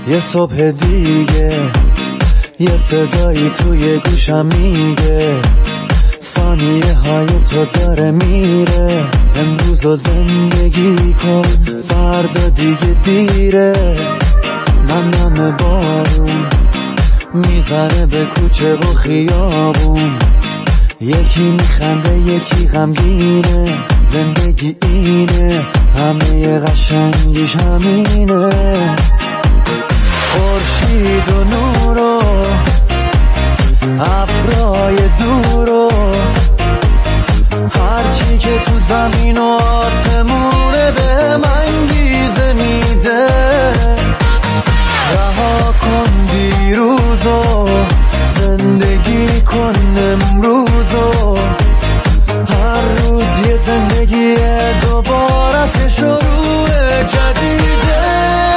یه صبح دیگه یه صدایی توی گوشم میگه ثانیه های تو داره میره، امروز رو زندگی کن فردا دیگه دیره. من نم بارون میزنه به کوچه و خیابون، یکی میخنده یکی غمگینه، زندگی اینه همه قشنگیش همینه. خورشید و نور و ابرای دور و هرچی که تو زمین و آسمونه به من انگیزه میده. رها کن دیروزو زندگی کن امروزو، هر روز یه زندگی دوباره شروع جدیده.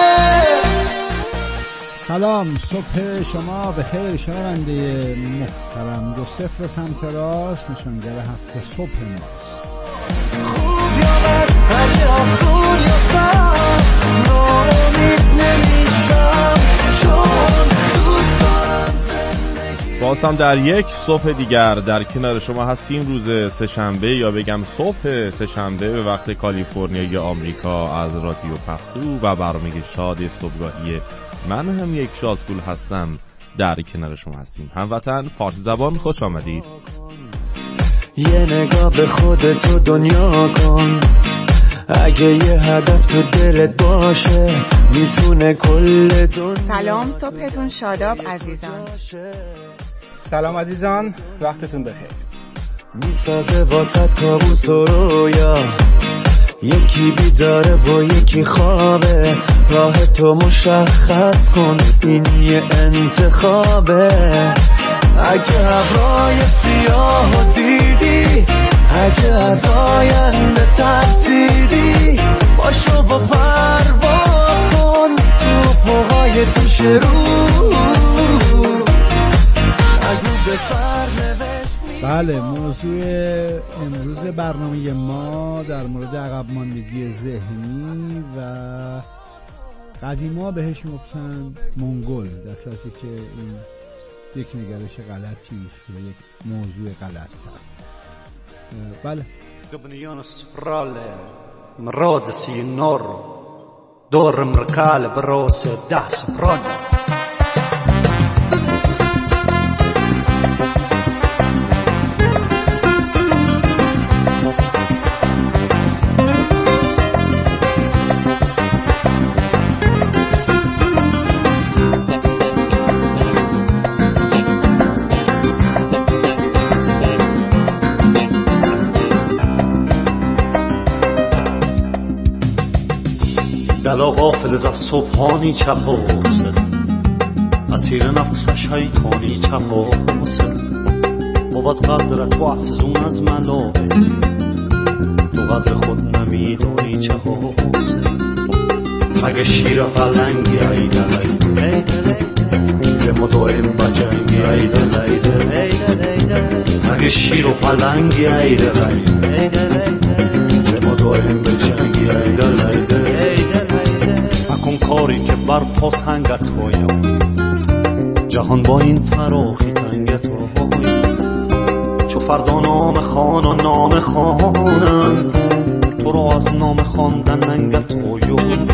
سلام، صبح شما به خیر شنونده محترم. 2-0 سمت راست نشانگر هفته صبح ماست. خوب یا بد اگه آسون یا سخت ناامید نمیشم چون دوست دارم زندگی. باز هم در یک صبح دیگر در کنار شما هستیم. روز سه‌شنبه یا بگم صبح سه‌شنبه به وقت کالیفرنیا یا آمریکا از رادیو پخسو و برنامه شاد صبحگاهی من هم یک شازگل هستم. در کنار شما هستیم. هموطن فارسی زبان خوش آمدید. یه نگاه به خودتو دنیا کن، اگه یه هدف تو دلت باشه میتونه کل دنیا. سلام، صبحتون شاداب عزیزان. سلام عزیزان، وقتتون بخیر. میسازه واسط کابوس و رویا، یکی بیداره و یکی خوابه، راه تو مشخص کن این یه انتخابه. اگه ابرای سیاه دیدی، اگه از آینده ترسیدی، باشو و پرواز کن تو پاهای پیش رو. اگه به سرنوشت بله، موضوع امروز برنامه ما در مورد عقب ماندگی ذهنی و قدیما بهش میگفتن منگول، در صورتی که این یک نگرش غلطی است و یک موضوع غلط است. بله. قبنيان السفرال مراد سينور دور مركال بروس ده سفرال. دلا غافل از صبحانی چپاسه، اسیر نفس شیطانی چپاسه. بود قدرت و افزون از ملائکه، تو قدر خود نمیدانی چه حاسه. اگه شیر پلنگی ایده لیده، به مدائم بجنگی ایده لیده. اگه شیر و پلنگی ایده لیده، به مدائم بجنگی ایده لیده. اون کاری که بر پا سنگت هایم، جهان با این فراخی تنگت هایم. چو فردا نام خان و نام خانن، تو رو از نام خواندن ننگت هایم.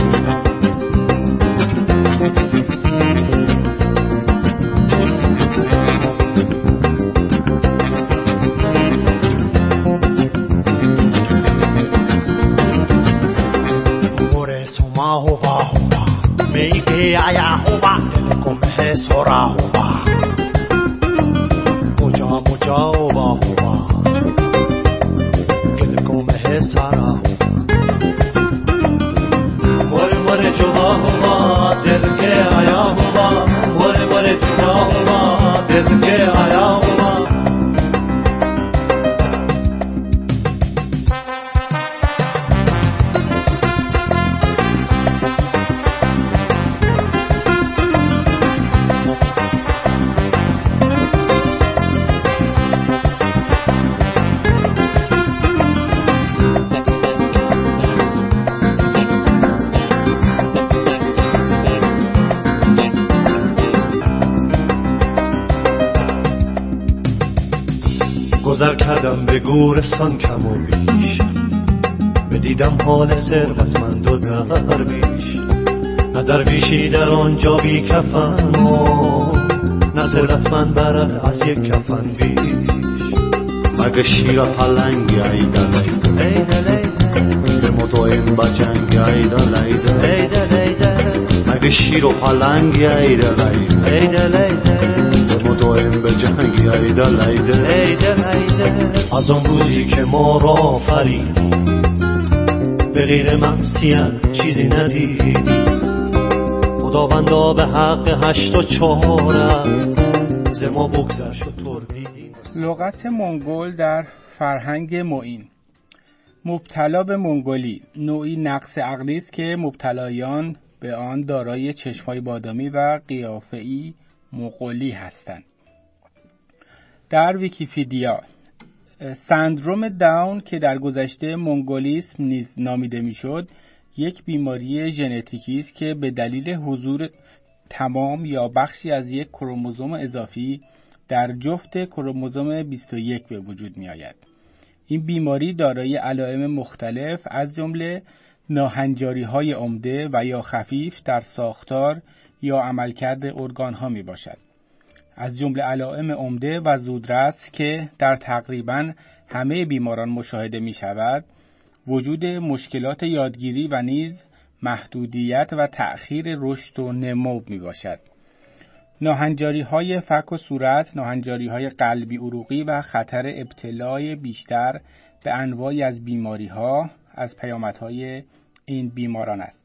آیا هوا دلکم ہے سورا ہوا، مجا مجا ہوا ہوا دلکم ہے سارا ہوا. مر مر جوا ہوا دل کے آیا ہوا، مر مر جوا ہوا دل کے آیا ہوا. گذر کردم به گورستان کم و بیش، بدیدم حال ثروتمند و درویش. نه درویشی در آنجا بی کفن نه ثروتمند برد از یک کفن بیش. مگه شیر و پلنگی ایده لیده ایده لیده به مدویم با جنگی ایده لیده ایده لیده مگه شیر و پلنگی ایده لیده ایده لیده به مدویم به جنگی ایده لیده ایده لیده. از آن روزی که ما را آفریدی به غیر معصیت چیزی ندیدی، خداوندا به حق 8 و 4 ز ما بگذر شد تردیدی. لغت منگول در فرهنگ معین. مبتلا به منگولی نوعی نقص عقلی است که مبتلایان به آن دارای چشم‌های بادامی و قیافه‌ای مغولی هستند. در ویکی‌پدیا سندروم داون که در گذشته منگولیسم نیز نامیده میشد، یک بیماری ژنتیکی است که به دلیل حضور تمام یا بخشی از یک کروموزوم اضافی در جفت کروموزوم 21 به وجود می آید. این بیماری دارای علائم مختلف از جمله ناهنجاری‌های عمده و یا خفیف در ساختار یا عملکرد ارگان‌ها می باشد. از جمله علائم عمده و زودرس که در تقریباً همه بیماران مشاهده می شود، وجود مشکلات یادگیری و نیز محدودیت و تأخیر رشد و نمو می باشد. ناهنجاری‌های فک و صورت، ناهنجاری‌های قلبی عروقی و خطر ابتلای بیشتر به انواعی از بیماری‌ها از پیامدهای این بیماران است.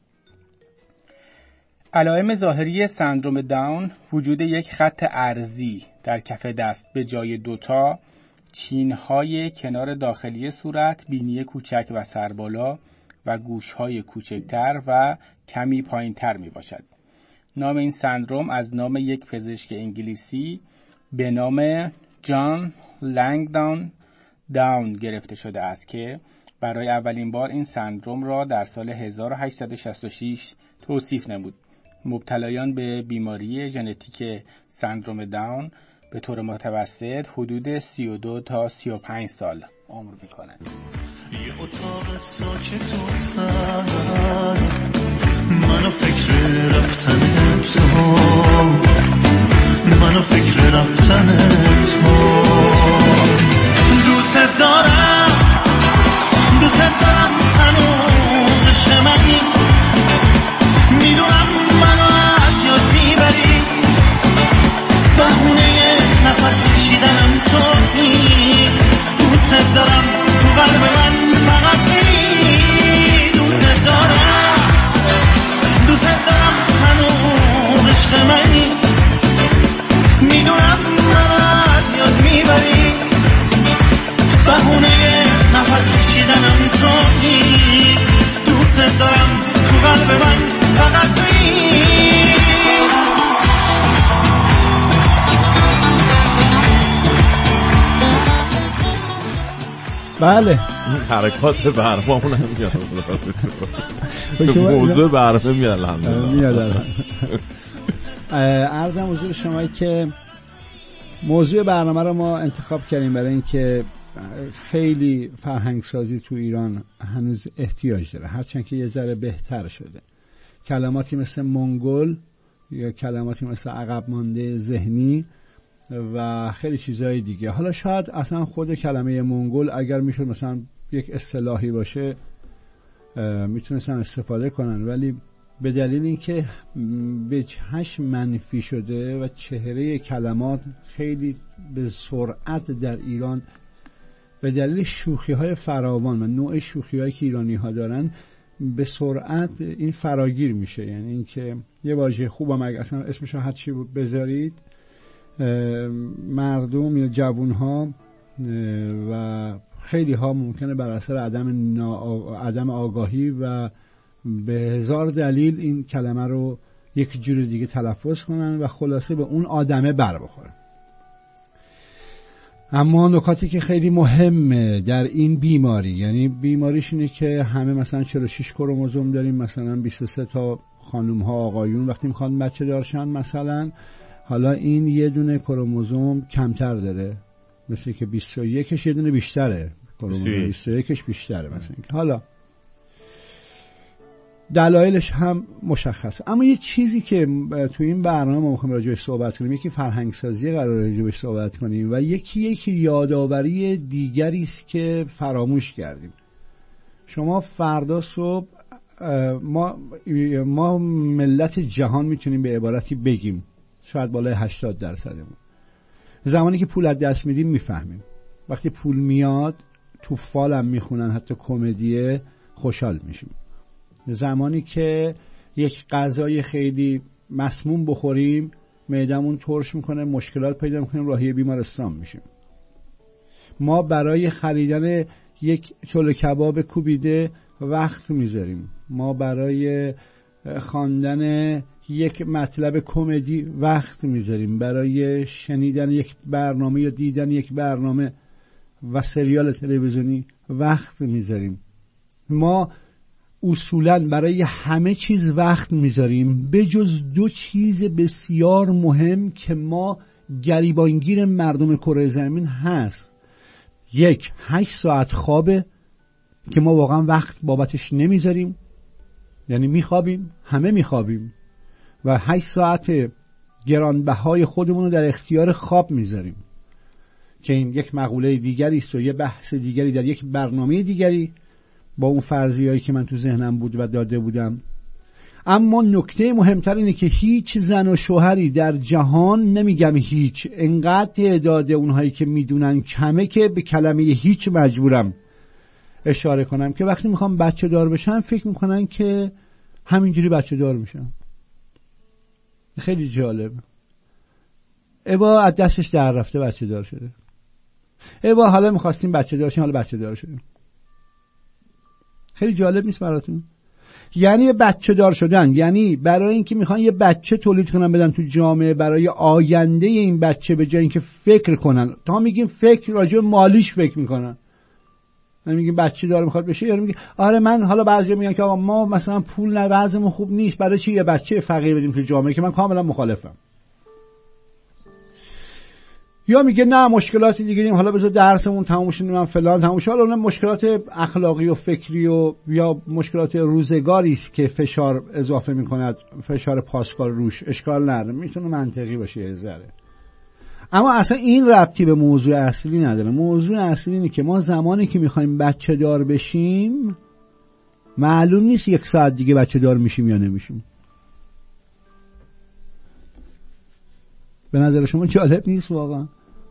علائم ظاهری سندروم داون وجود یک خط عرضی در کف دست به جای دوتا، چین‌های کنار داخلی صورت، بینی کوچک و سربالا و گوش‌های کوچکتر و کمی پایین‌تر میباشد. نام این سندروم از نام یک پزشک انگلیسی به نام جان لنگدون داون گرفته شده است که برای اولین بار این سندروم را در سال 1866 توصیف نمود. مبتلایان به بیماری ژنتیک سندروم داون به طور متوسط حدود 32 تا 35 سال عمر می‌کنند. یه اتاق ساکت و سرد، منو فکر رفتن تو، منو فکر رفتن تو. دوست دارم هنوز شمعی، میدونم منو از یاد میبری، بهونه نفس کشیدنم تویی. دوست دارم تو قلب من فقط تویی. دوست دارم هنوز عشق منی، میدونم منو از یاد میبری، بهونه نفس کشیدنم تویی. دوست دارم تو قلب من فقط تویی. بله این حرکات برمامون هم میاد موضوع برمه میاد. عرضم حضور شما که موضوع برنامه رو ما انتخاب کردیم برای اینکه خیلی فرهنگ سازی تو ایران هنوز احتیاج داره، هرچند که یه ذره بهتر شده. کلماتی مثل منگول یا کلماتی مثل عقب مانده ذهنی و خیلی چیزهای دیگه. حالا شاید اصلا خود کلمه منگول اگر میشد مثلا یک اصطلاحی باشه میتونستن استفاده کنن، ولی به دلیل اینکه به چشم منفی شده و چهره کلمات خیلی به سرعت در ایران به دلیل شوخی‌های فراوان و نوع شوخی‌هایی که ایرانی‌ها دارن به سرعت این فراگیر میشه. یعنی اینکه یه واژه خوبم اگه اصلا اسمش رو هر چی بذارید، مردم یا جوان‌ها و خیلی ها ممکنه بر اثر عدم آگاهی و به هزار دلیل این کلمه رو یک جور دیگه تلفظ کنن و خلاصه به اون آدمه بر بخوره. اما نکاتی که خیلی مهمه در این بیماری، یعنی بیماریش اینه که همه مثلا 46 کروموزوم داریم، مثلا 23 تا خانم ها آقایون وقتی میخوان بچه دارشن مثلا، حالا این یه دونه کروموزوم کمتر داره مثل که 21ش یه دونه بیشتره، 21ش بیشتره مثلا. حالا دلایلش هم مشخصه، اما یه چیزی که تو این برنامه ما می‌خوایم راجعش صحبت کنیم، یکی فرهنگ‌سازی قراره راجعش صحبت کنیم و یکی یادآوری دیگری است که فراموش کردیم. شما فردا صبح ما ملت جهان میتونیم به عبارتی بگیم شاید بالای 80%مون زمانی که پول از دست میدیم میفهمیم. وقتی پول میاد تو فالم میخونن حتی کمدیه خوشحال میشیم. زمانی که یک غذای خیلی مسموم بخوریم معدمون ترش میکنه، مشکلات پیدا میکنیم، راهی بیمارستان میشیم. ما برای خریدن یک چلو کباب کوبیده وقت میذاریم، ما برای خواندن یک مطلب کمدی وقت میذاریم، برای شنیدن یک برنامه یا دیدن یک برنامه و سریال تلویزیونی وقت میذاریم. ما اصولاً برای همه چیز وقت میذاریم به جز دو چیز بسیار مهم که ما گریبانگیر مردم کره زمین هست. یک 8 ساعت خوابه که ما واقعا وقت بابتش نمیذاریم، یعنی میخوابیم، همه میخوابیم و 8 ساعت گرانبهای خودمون رو در اختیار خواب میذاریم که این یک مقوله دیگری است و یه بحث دیگری در یک برنامه دیگری با اون فرضیه‌ای که من تو ذهنم بود و داده بودم. اما نکته مهمتر اینه که هیچ زن و شوهری در جهان، نمیگم هیچ، انقدر تعداد اونهایی که میدونن کمه که به کلمه هیچ مجبورم اشاره کنم که وقتی میخوام بچه دار بشن فکر میکنن که همینجوری بچه دار میشن. خیلی جالب. ابا از دستش در رفته بچه دار شده، ابا حالا میخواستیم بچه دار شیم حالا بچه دار شدیم. خیلی جالب نیست براتون؟ یعنی بچه دار شدن یعنی برای اینکه میخوان یه بچه تولید کنن بدن تو جامعه، برای آینده این بچه به جای اینکه فکر کنن، تا میگیم فکر راجع به مالیش فکر میکنن، میگیم بچه دار میخواد بشه، یارو میگه آره من، حالا بعضیا میگن که آقا ما مثلا پول نه وضعمون خوب نیست، برای چی یه بچه فقیر بدیم تو جامعه، که من کاملا مخالفم. یا میگه نه مشکلات دیگه داریم، حالا بذار درسمون تموم شه، من فلان تموم شه، حالا اون مشکلات اخلاقی و فکری و یا مشکلات روزگاری است که فشار اضافه میکند، فشار پاسکال روش، اشکال نداره، میتونه منطقی باشه یه ذره. اما اصلا این ربطی به موضوع اصلی نداره. موضوع اصلی اینه که ما زمانی که میخوایم بچه دار بشیم معلوم نیست 1 ساعت دیگه بچه دار میشیم یا نمیشیم. به نظر شما جالب نیست واقعا؟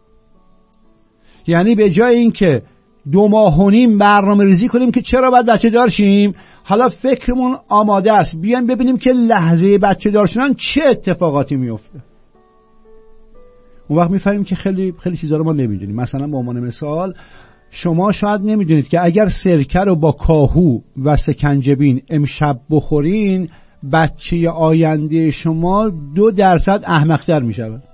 یعنی به جای اینکه 2 ماه و نیم برنامه ریزی کنیم که چرا باید بچه دار شیم، حالا فکرمون آماده است، بیایم ببینیم که لحظه بچه دار شدن چه اتفاقاتی میفته. اون وقت میفهمیم که خیلی خیلی چیزا رو ما نمیدونیم. مثلا به عنوان مثال شما شاید نمیدونید که اگر سرکه رو با کاهو و سکنجبین امشب بخورین بچه آینده شما 2% احمق‌تر میشود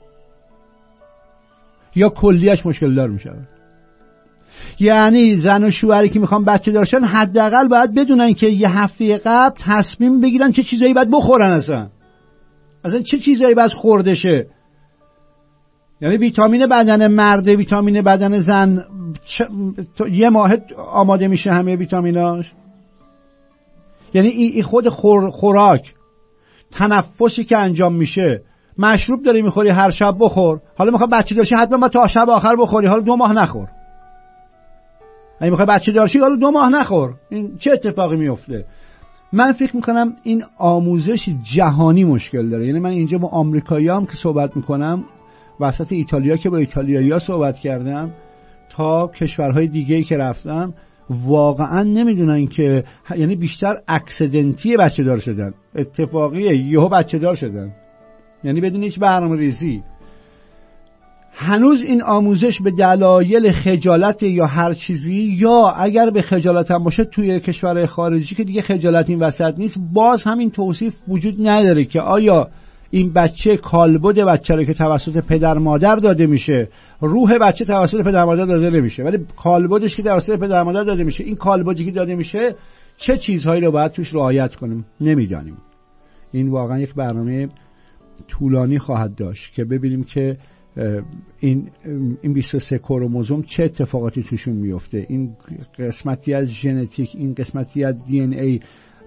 یا کلیش مشکل دار میشود. یعنی زن و شوهری که میخوان بچه دار شن حداقل باید بدونن که یه هفته قبل تصمیم بگیرن چه چیزایی باید بخورن، اصلا چه چیزایی باید خورده شه. یعنی ویتامین بدن مرد، ویتامین بدن زن یه ماه آماده میشه همه ویتامیناش. یعنی این خود خوراک، تنفسی که انجام میشه، مشروب داری میخوری هر شب بخور، حالا میخوای بچه دارشی حتما با تا شب آخر بخوری، حالا 2 ماه نخور. اگه میخوای بچه دارشی حالا 2 ماه نخور. این چه اتفاقی میفته؟ من فکر میکنم این آموزش جهانی مشکل داره. یعنی من اینجا با آمریکایی‌ها که صحبت میکنم، وسط ایتالیا که با ایتالیایی‌ها صحبت کردم، تا کشورهای دیگه‌ای که رفتم، واقعا نمیدونن که، یعنی بیشتر اکسیدنتی بچه دار شدن، اتفاقیه، یهو بچه دار شدن، یعنی بدون هیچ برنامه ریزی. هنوز این آموزش به دلایل خجالت یا هر چیزی، یا اگر به خجالت هم باشه توی کشورهای خارجی که دیگه خجالت این وسط نیست، باز همین توصیف وجود نداره که آیا این بچه کالبد بچه رو که توسط پدر مادر داده میشه، روح بچه توسط پدر مادر داده نمیشه، ولی کالبدش که توسط پدر مادر داده میشه، این کالبدی که داده میشه چه چیزهایی رو باید توش رعایت کنیم نمیدانیم. این واقعا یک برنامه طولانی خواهد داشت که ببینیم که این 23 کروموزوم چه اتفاقاتی توشون میفته، این قسمتی از ژنتیک، این قسمتی از دی ان ای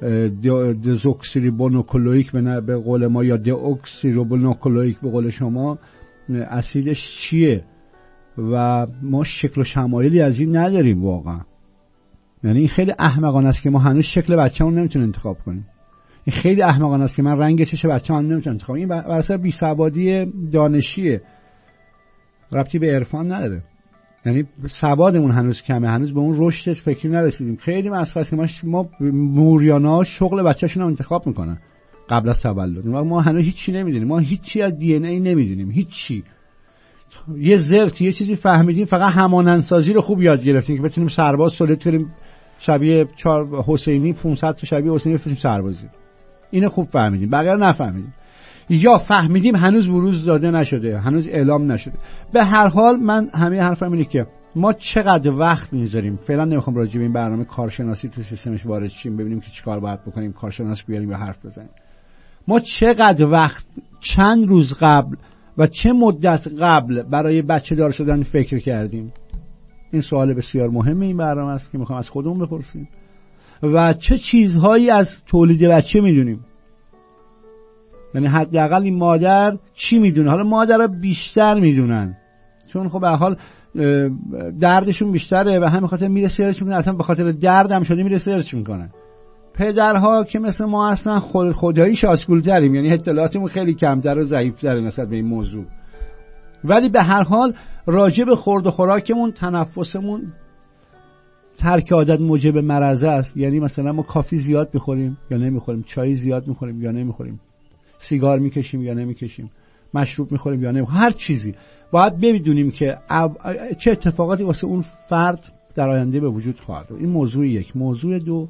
دزوکسیریبونوکلوئیک به قول ما یا دئوکسیریبونوکلوئیک به قول شما، اسیدش چیه و ما شکل و شمایلی از این نداریم واقعا. یعنی این خیلی احمقانه است که ما هنوز شکل بچه‌مون نمیتونیم انتخاب کنیم. این خیلی احمقانه است که من رنگ چش بچه‌مون نمیتونم انتخاب کنم. این واسه بیسوادی دانشیه، ربطی به عرفان نداره. یعنی سوادمون هنوز کمه، هنوز به اون رشد فکری نرسیدیم. خیلی مسخره است که ما موریانا شغل بچه‌شون رو انتخاب میکنن قبل از تولد. ما هنوز هیچی نمیدونیم، ما هیچی از دی ان ای نمیدونیم، هیچی. یه زرت یه چیزی فهمیدیم، فقط همانندسازی رو خوب یاد گرفتیم که بتونیم سرباز تولید کنیم شبیه 4 حسینی 500 تا شبیه حسینی بفرستیم سربازی. اینو خوب فهمیدیم، بقیه رو نفهمیدیم. یا فهمیدیم هنوز بروز داده نشده، هنوز اعلام نشده. به هر حال من همه حرفم اینه که ما چقدر وقت میذاریم. فعلا نمیخوام راجع به این برنامه کارشناسی تو سیستمش وارد شیم، ببینیم که چیکار باید بکنیم، کارشناس بیاریم یا حرف بزنیم. ما چقدر وقت، چند روز قبل و چه مدت قبل برای بچه دار شدن فکر کردیم؟ این سوال بسیار مهمه این برنامه است که میخوام از خودمون بپرسیم. و چه چیزهایی از تولید بچه میدونیم؟ یعنی حداقل این مادر چی میدونه؟ حالا مادرها بیشتر میدونن، چون خب به هر حال دردشون بیشتره و همین خاطر میره سرچ میکنه، اصلا به خاطر درد هم شده میره سرچ میکنه. پدرها که مثل ما هستن خدایی شاسکولتریم، یعنی اطلاعاتمون خیلی کمتر و ضعیفتره نسبت به این موضوع. ولی به هر حال راجع به خورد و خوراکمون، تنفسمون، ترک عادت موجب مرض است. یعنی مثلا ما کافی زیاد میخوریم یا نمیخوریم، چای زیاد میخوریم یا نمیخوریم، سیگار میکشیم یا نمیکشیم، مشروب میخوریم یا نمیخوریم، هر چیزی باید بدونیم که چه اتفاقاتی واسه اون فرد در آینده به وجود خواهد آمد. این موضوع یک. موضوع دو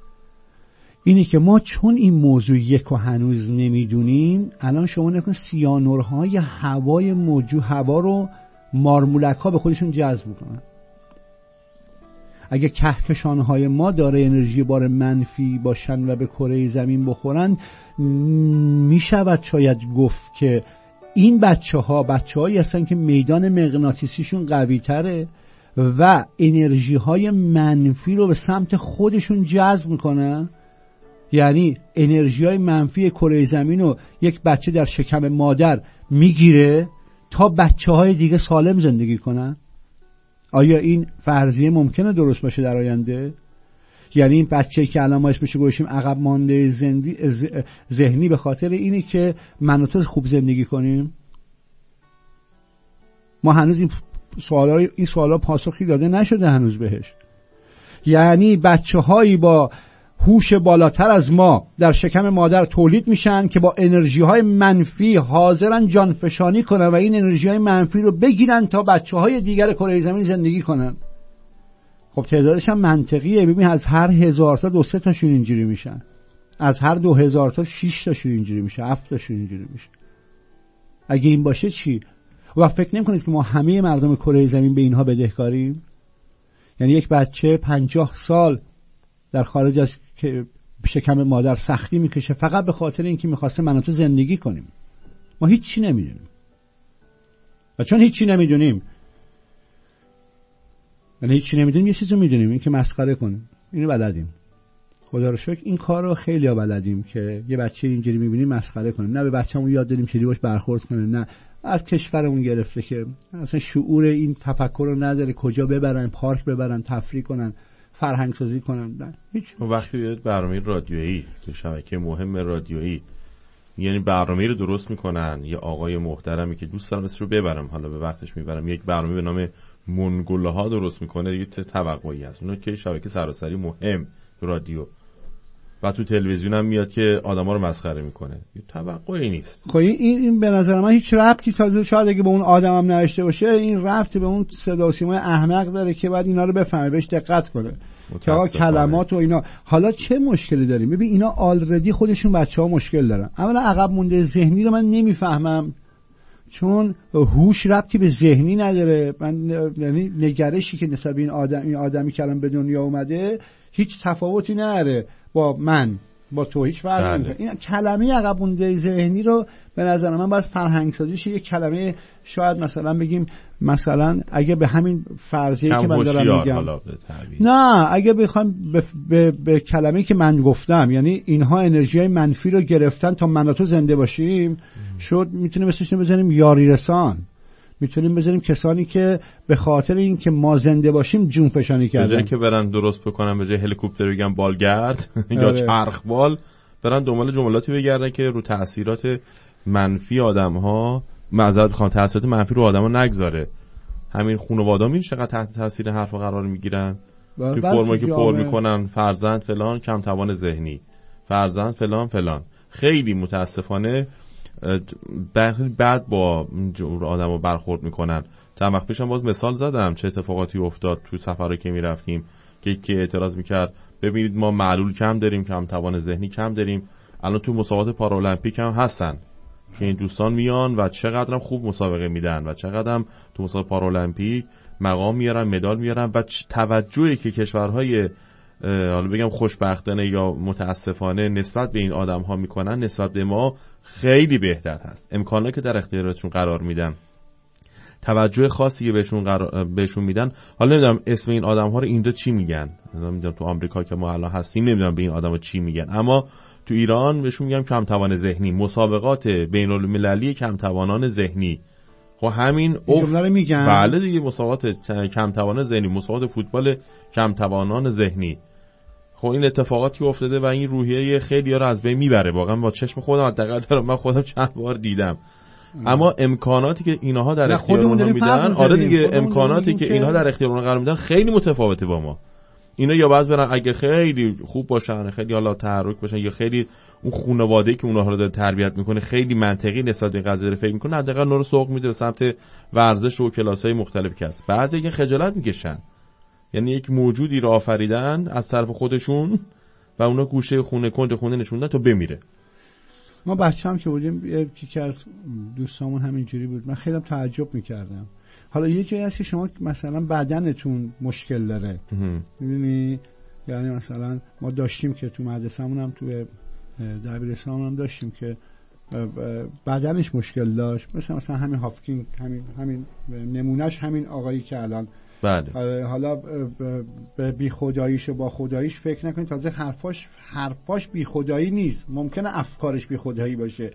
اینی که ما چون این موضوع یک رو هنوز نمیدونیم، الان شما نکنید سیانورهای هوای موجود هوا رو مارمولک ها به خودشون جذب میکنن. اگه کهکشانهای ما داره انرژی بار منفی باشن و به کره زمین بخورن، میشود شاید گفت که این بچه‌هایی هستن که میدان مغناطیسیشون قوی تره و انرژی های منفی رو به سمت خودشون جذب میکنن. یعنی انرژی های منفی کره زمین رو یک بچه در شکم مادر میگیره تا بچه های دیگه سالم زندگی کنن. آیا این فرضیه ممکنه درست باشه در آینده؟ یعنی این بچه‌ای که الان ما اسمش رو گذاشتیم عقب مانده ذهنی به خاطر اینی که من و تو خوب زندگی کنیم؟ ما هنوز این سوالا پاسخی داده نشده هنوز بهش. یعنی بچه‌هایی با هوش بالاتر از ما در شکم مادر تولید میشن که با انرژی های منفی حاضرن جانفشانی کنن و این انرژی های منفی رو بگیرن تا بچه های دیگر کره زمین زندگی کنن. خب تعدادش هم منطقیه. ببین از هر 1000 تا 2-3 تاشون اینجوری میشن، از هر 2000 تا 6 تاشون اینجوری میشه، 7 تاشون اینجوری میشه. اگه این باشه چی؟ و فکر نمی‌کنید که ما همه مردم کره زمین به اینها بدهکاریم؟ یعنی یک بچه 50 سال در خارج از شکم مادر سختی میکشه فقط به خاطر اینکه میخواسته من و تو زندگی کنیم. ما هیچی نمیدونیم و چون هیچی نمیدونیم، یعنی هیچی نمیدونیم یه چیزو میدونیم، این که مسخره کنیم، اینو بلدیم. خدا رو شکر این کار رو خیلی ها بلدیم که یه بچه اینجوری میبینیم مسخره کنیم، نه به بچه‌مون یاد دادیم چجوری باش برخورد کنیم، نه از کشورمون گرفته که اصلا شعور این تفکر رو نداره کجا ببرن، پارک ببرن، تفریح کنن، فرهنگ سازی کنن. نه هیچ. وقتی بیاد برنامه رادیویی تو شبکه مهم رادیویی، یعنی برنامه رو درست میکنن یه آقای محترمی که دوست دارم اسمش رو ببرم، حالا به وقتش میبرم، یک برنامه به نام منگوله ها درست میکنه، دیگه توقعی هست اونو که شبکه سراسری مهم رادیو و تو تلویزیون هم میاد که آدما رو مسخره میکنه، یه توقعی نیست. خب این به نظر من هیچ ربطی تازه شاید اگه به اون آدم هم نداشته باشه، این ربطی به اون صدا و سیمای احمق داره که بعد اینا رو بفهمه، بهش دقت کنه که کلمات و اینا. حالا چه مشکلی داریم؟ ببین اینا آلردی خودشون بچه‌ها مشکل دارن. اولا عقب مونده ذهنی رو من نمیفهمم، چون هوش ربطی به ذهنی نداره. من یعنی نگرشی که نسبت به این آدمی که الان به دنیا اومده هیچ تفاوتی نداره با من با تو هیچ فرقی بله. نمیکنه. این کلمه عقب مونده ذهنی رو به نظر من باید فرهنگ سازیش یک کلمه، شاید مثلا بگیم مثلا اگه به همین فرضیه که من دارم میگم، نه اگه بخوام به کلمه‌ای که من گفتم، یعنی اینها انرژی منفی رو گرفتن تا من و تو زنده باشیم، شد میتونیم اسمش بزنیم یاری رسان، میتونیم بذاریم کسانی که به خاطر این که ما زنده باشیم جون فشانی کردن، به جای که برن درست بکنن، به جای هلیکوپتر بگن بالگرد یا چرخ بال، برن دنبال جملاتی بگردن که رو تأثیرات منفی آدم‌ها، معذرت می‌خوام، تأثیرات منفی رو آدم‌ها نگذاره. همین خانواده‌ها می‌بینی چقدر تحت تاثیر حرفا قرار می‌گیرن، تو فرمایی که پر می‌کنن فرزند فلان کم توان ذهنی، فرزند فلان فلان. خیلی متاسفانه بعد با آدم‌ها برخورد میکنن. چند وقت پیشم باز مثال زدم چه اتفاقاتی افتاد تو سفرایی که میرفتیم که اعتراض میکرد ببینید ما معلول کم داریم، کم توان ذهنی کم داریم. الان تو مسابقات پارالمپیک هم هستن که این دوستان میان و چقدرم خوب مسابقه میدن و چقدرم تو مسابقات پارالمپیک مقام میارن، مدال میارن و توجهی که کشورهای حالا بگم خوشبختانه یا متاسفانه نسبت به این آدم ها میکنن نسبت به ما خیلی بهتر هست. امکاناتی که در اختیارشون قرار میدن، توجه خاصی که بهشون میدن. حالا نمیدونم اسم این آدم ها رو اینجا چی میگن، نمیدونم تو آمریکا که ما الان هستیم نمیدونم به این آدم ها چی میگن، اما تو ایران بهشون میگم کم توان ذهنی، مسابقات بین المللی کم توانان ذهنی. خب همین میگن بله دیگه، مسابقات کم توانان ذهنی، مسابقات فوتبال کم توانان ذهنی. خب این اتفاقاتی افتاده و این روحیه خیلی‌ها رو از بین میبره. واقعا با چشم خودم حداقل دارم، من خودم چند بار دیدم. اما امکاناتی که اینها در اختیار اونها میدن، آره دیگه، امکاناتی که اینها در اختیار اونها قرار میدن خیلی متفاوته با ما. اینا یا باید برن اگه خیلی خوب باشن، خیلی حالا تحرک باشن، یا خیلی اون خانواده‌ای که اونها رو داره تربیت میکنه خیلی منطقی نسبت به قضیه فکر میکنه، حداقل اونها رو سوق میده به سمت ورزش و کلاس‌های مختلفی که هست. بعضی که خجالت میکشن، یعنی یک موجودی رو آفریدن از طرف خودشون و اونا گوشه خونه کنج خونه نشوندن تا بمیره. ما بچه‌ام که بودیم یکی از دوستامون همینجوری بود، من خیلی تعجب میکردم. حالا یه جایی هست که شما مثلا بدنتون مشکل داره، می‌بینی، یعنی مثلا ما داشتیم که تو مدرسه‌مون هم تو دبیرستان هم داشتیم که بدنش مشکل داشت، مثلا همین هافکینگ، همین نمونهش همین آقایی که الان بله. حالا به بی خداییش و با خداییش فکر نکنید، تازه حرفاش بی خدایی نیست، ممکنه افکارش بی خدایی باشه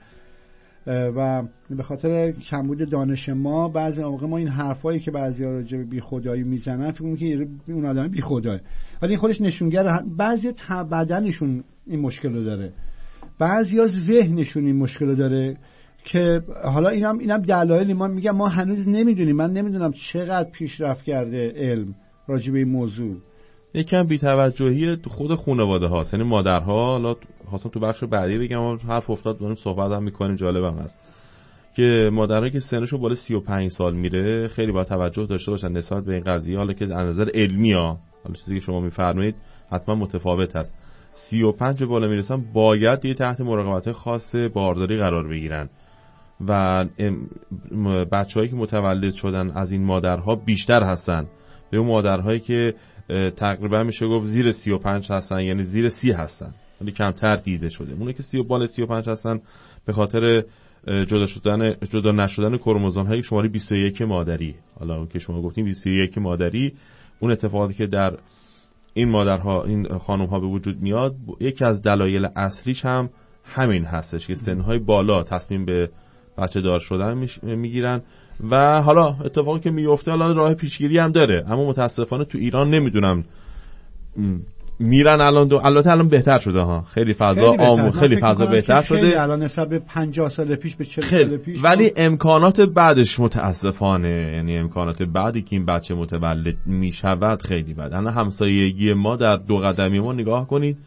و به خاطر کمبود دانش ما بعضی موقع ما این حرفایی که بعضیا راجع به بی خدایی میزنن فکر می‌کنن که اون آدم بی خداه، ولی این خودش نشونگر بعضیا بدنشون این مشکل رو داره، بعضیا ذهنشون این مشکل رو داره که حالا اینم دلایلی ما میگم ما هنوز نمیدونیم. من نمیدونم چقدر پیشرفت کرده علم راجع به این موضوع. یکم بی‌توجهی خود خانواده هاست، یعنی مادرها. حالا خواستم تو بخش بعدی بگم، حرف افتاد داریم صحبت هم میکنیم، جالبم هست که مادرها که سنشون بالا 35 سال میره خیلی باید توجه داشته باشن نسبت به این قضیه. حالا که از نظر علمی حالا چیزی که شما میفرمایید حتما متفاوت هست، 35 بالا میرسن باید یه تحت مراقبت خاص بارداری قرار بگیرن و بچه‌هایی که متولد شدن از این مادرها بیشتر هستن به اون مادرهایی که تقریبا میشه گفت زیر 35 هستن، یعنی زیر 30 هستن، ولی کمتر دیده شده. اونایی که بالا 35 هستن به خاطر جدا نشدن کروموزوم‌های شماره 21 مادری، حالا که شما گفتین 21 مادری، اون اتفاقاتی که در این مادرها، این خانم‌ها به وجود میاد، یکی از دلایل اصلیش هم همین هستش که سن‌های بالا تصمیم به بچه دار شدن میگیرن و حالا اتفاقی که میفته حالا راه پیشگیری هم داره، اما متاسفانه تو ایران نمیدونم میرن البته الان بهتر شده ها، خیلی فضا خیلی فضا بهتر شده، خیلی الان نسبت به 50 سال پیش به 40 سال پیش، ولی امکانات بعدش متاسفانه، یعنی امکانات بعدی که این بچه متولد میشود خیلی بد. الان همسایگی ما در دو قدمی ما نگاه کنید،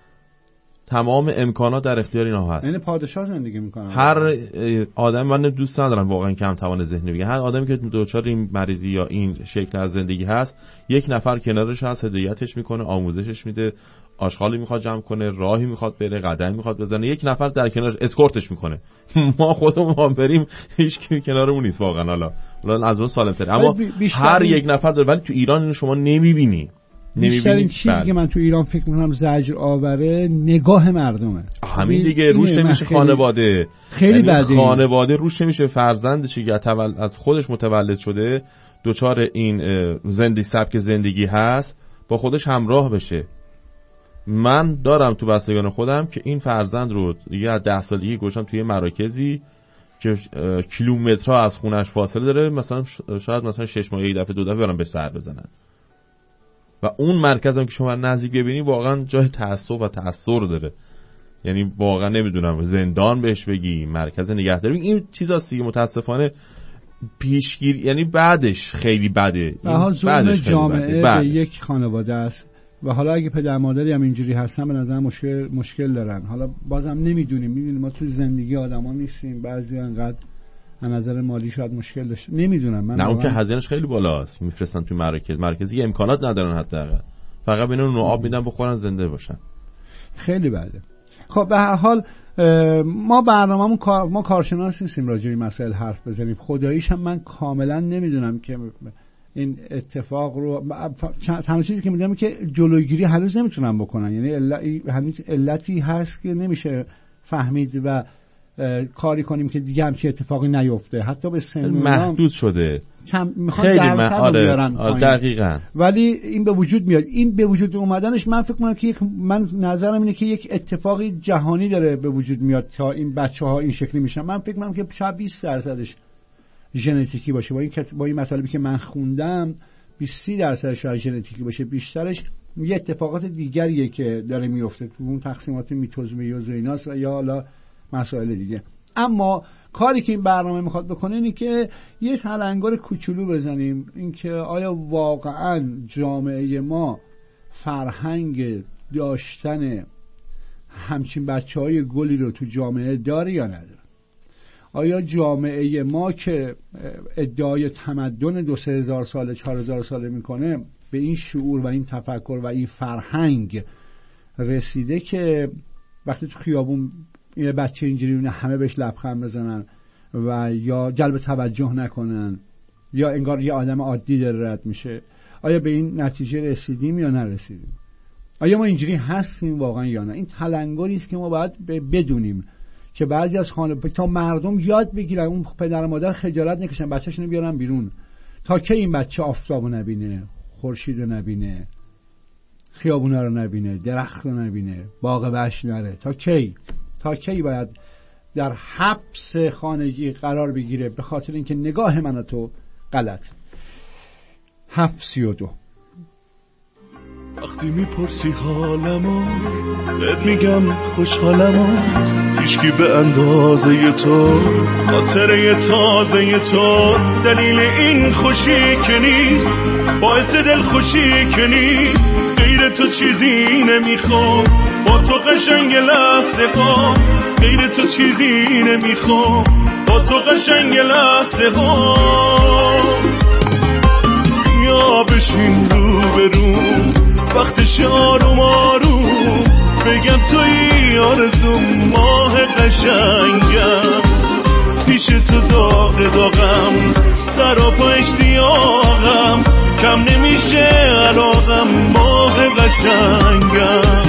تمام امکانات در اختیار اینا هست. یعنی پادشاه زندگی میکنن. هر آدم، من دوست ندارم واقعا کم توان ذهنی بگم، هر آدمی که دچار این مریضی یا این شکل از زندگی هست، یک نفر کنارش هست، هدایتش میکنه، آموزشش میده، آشغالی میخواد جمع کنه، راهی میخواد بره، قدمی میخواد بزنه، یک نفر در کنارش اسکورتش میکنه. ما خودمون بریم هیچ کی کنارمون نیست واقعا. حالا از اون سالم‌تر، اما هر یک نفر داره، ولی تو ایران اینو شما نمیبینی. بیشترین چیزی که من تو ایران فکر میکنم زجر آوره نگاه مردمه. همین دیگه، روش نمیشه خانواده، خیلی بده. خانواده روش نمیشه فرزندشی که از خودش متولد شده دوچار این سبک زندگی هست با خودش همراه بشه. من دارم تو بستگان خودم که این فرزند رو دیگه از 10 سالگی گذاشتم توی مراکزی که کیلومترها از خونش فاصله داره، مثلا شاید مثلا 6 ماه یک دفعه 2 دفعه برام به سر بزنن و اون مرکز هم که شما نزدیک ببینی واقعا جای تأسف و تأثیر داره. یعنی واقعا نمیدونم زندان بهش بگی، مرکز نگهداری، این چیزاست که متاسفانه پیشگیری، یعنی بعدش خیلی بده. ظلم جامعه به یک خانواده است و حالا اگه پدر مادری هم اینجوری هستن به نظر مشکل دارن. حالا بازم نمیدونیم ما تو زندگی آدما نیستیم، بعضی انقدر از نظر مالی شاید مشکل داشته، نمیدونم. من نه اون که هزینه‌اش خیلی بالاست، میفرستن تو مرکزی امکانات ندارن، حتی فقط به اون آب میدن بخورن زنده باشن. خیلی بده. خب به هر حال ما برنامه‌مون ما کارشناس نیستیم راجع به مسائل حرف بزنیم. خداییش هم من کاملا نمیدونم که این اتفاق رو، تنها چیزی که میدونم که جلوگیری هنوز نمیتونن بکنن. یعنی هنوز علتی هست که نمیشه فهمید و کاری کنیم که دیگه همچین اتفاقی نیفته. حتی به سن محدود شده، خیلی آره دقیقاً. ولی این به وجود میاد. این به وجود اومدنش من فکر کنم که من نظرم اینه که یک اتفاقی جهانی داره به وجود میاد تا این بچه‌ها این شکلی میشن. من فکر کنم که شاید 20% ژنتیکی باشه. با این مطالبی که من خوندم 20-30% شاید ژنتیکی باشه، بیشترش یه اتفاقات دیگریه که داره میفته تو اون تقسیمات میتوز میوز و ایناست و یا حالا مسائل دیگه. اما کاری که این برنامه میخواد بکنه اینه که یه تلنگر کوچولو بزنیم اینکه آیا واقعا جامعه ما فرهنگ داشتن همچین بچه‌های گلی رو تو جامعه داره یا نداره. آیا جامعه ما که ادعای تمدن 2-3 هزار ساله 4,000 ساله میکنه به این شعور و این تفکر و این فرهنگ رسیده که وقتی تو خیابون یه بچه اینجوری ببینه همه بهش لبخند بزنن و یا جلب توجه نکنن یا انگار یه آدم عادی داره رد میشه؟ آیا به این نتیجه رسیدیم یا نرسیدیم؟ آیا ما اینجوری هستیم واقعا یا نه؟ این تلنگری است که ما باید بدونیم که بعضی از تا مردم یاد بگیرن، اون پدر و مادر خجالت نکشن بچه‌شون رو بیارن بیرون. تا کی این بچه آفتابو نبینه، خورشیدو نبینه، خیابونا رو نبینه، درخت رو نبینه، باغ وحش نره؟ تا کی باید در حبس خانگی قرار بگیره به خاطر اینکه نگاه من و تو غلط؟ 7:32 وقتی میپرسی حالمو بهت میگم خوشحالمو، هیچکی به اندازه تو خاطره تازه تو دلیل این خوشی که نیست، باعث دل خوشی که نیست، غیر تو چیزی نمیخوام، با تو قشنگ لحظه ها، غیر تو چیزی نمیخوام، با تو قشنگ لحظه ها، یا بشین رو برون وقتش آروم آروم، بگم توی آرزوم ماه قشنگم، پیش تو داغ داغم، سر و پا اشتیاقم، کم نمیشه علاقم، ماه قشنگم.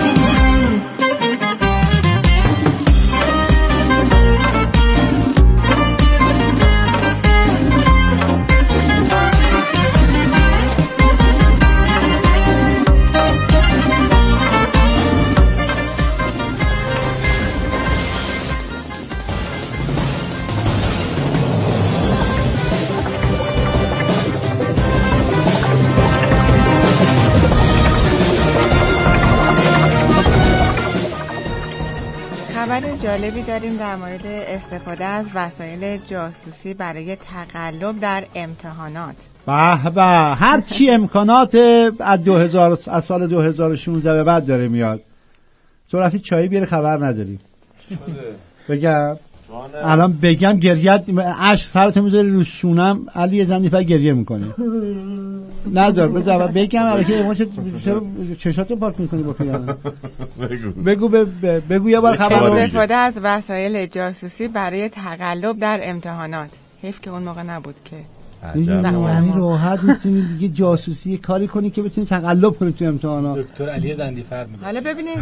جالبی داریم در مورد استفاده از وسایل جاسوسی برای تقلب در امتحانات. به به، هر چی امکانات از سال 2016 به بعد داره میاد. تو رفتی چایی بیاره خبر نداری. بگم الان بگم گریت اشک سرتو میذاری رو شونم، علی یه زن گریه میکنی. ندار بذار بگم الکی ما چشاتو پاک میکنی با پیرن. بگو یه بار خبر. استفاده از وسایل جاسوسی برای تقلب در امتحانات. حیف که اون موقع نبود که یعنی راحت میتونید دیگه جاسوسی کاری کنی که بتونید تقلب کنید تو امتحانا. دکتر علی زندیفر میگه. حالا ببینید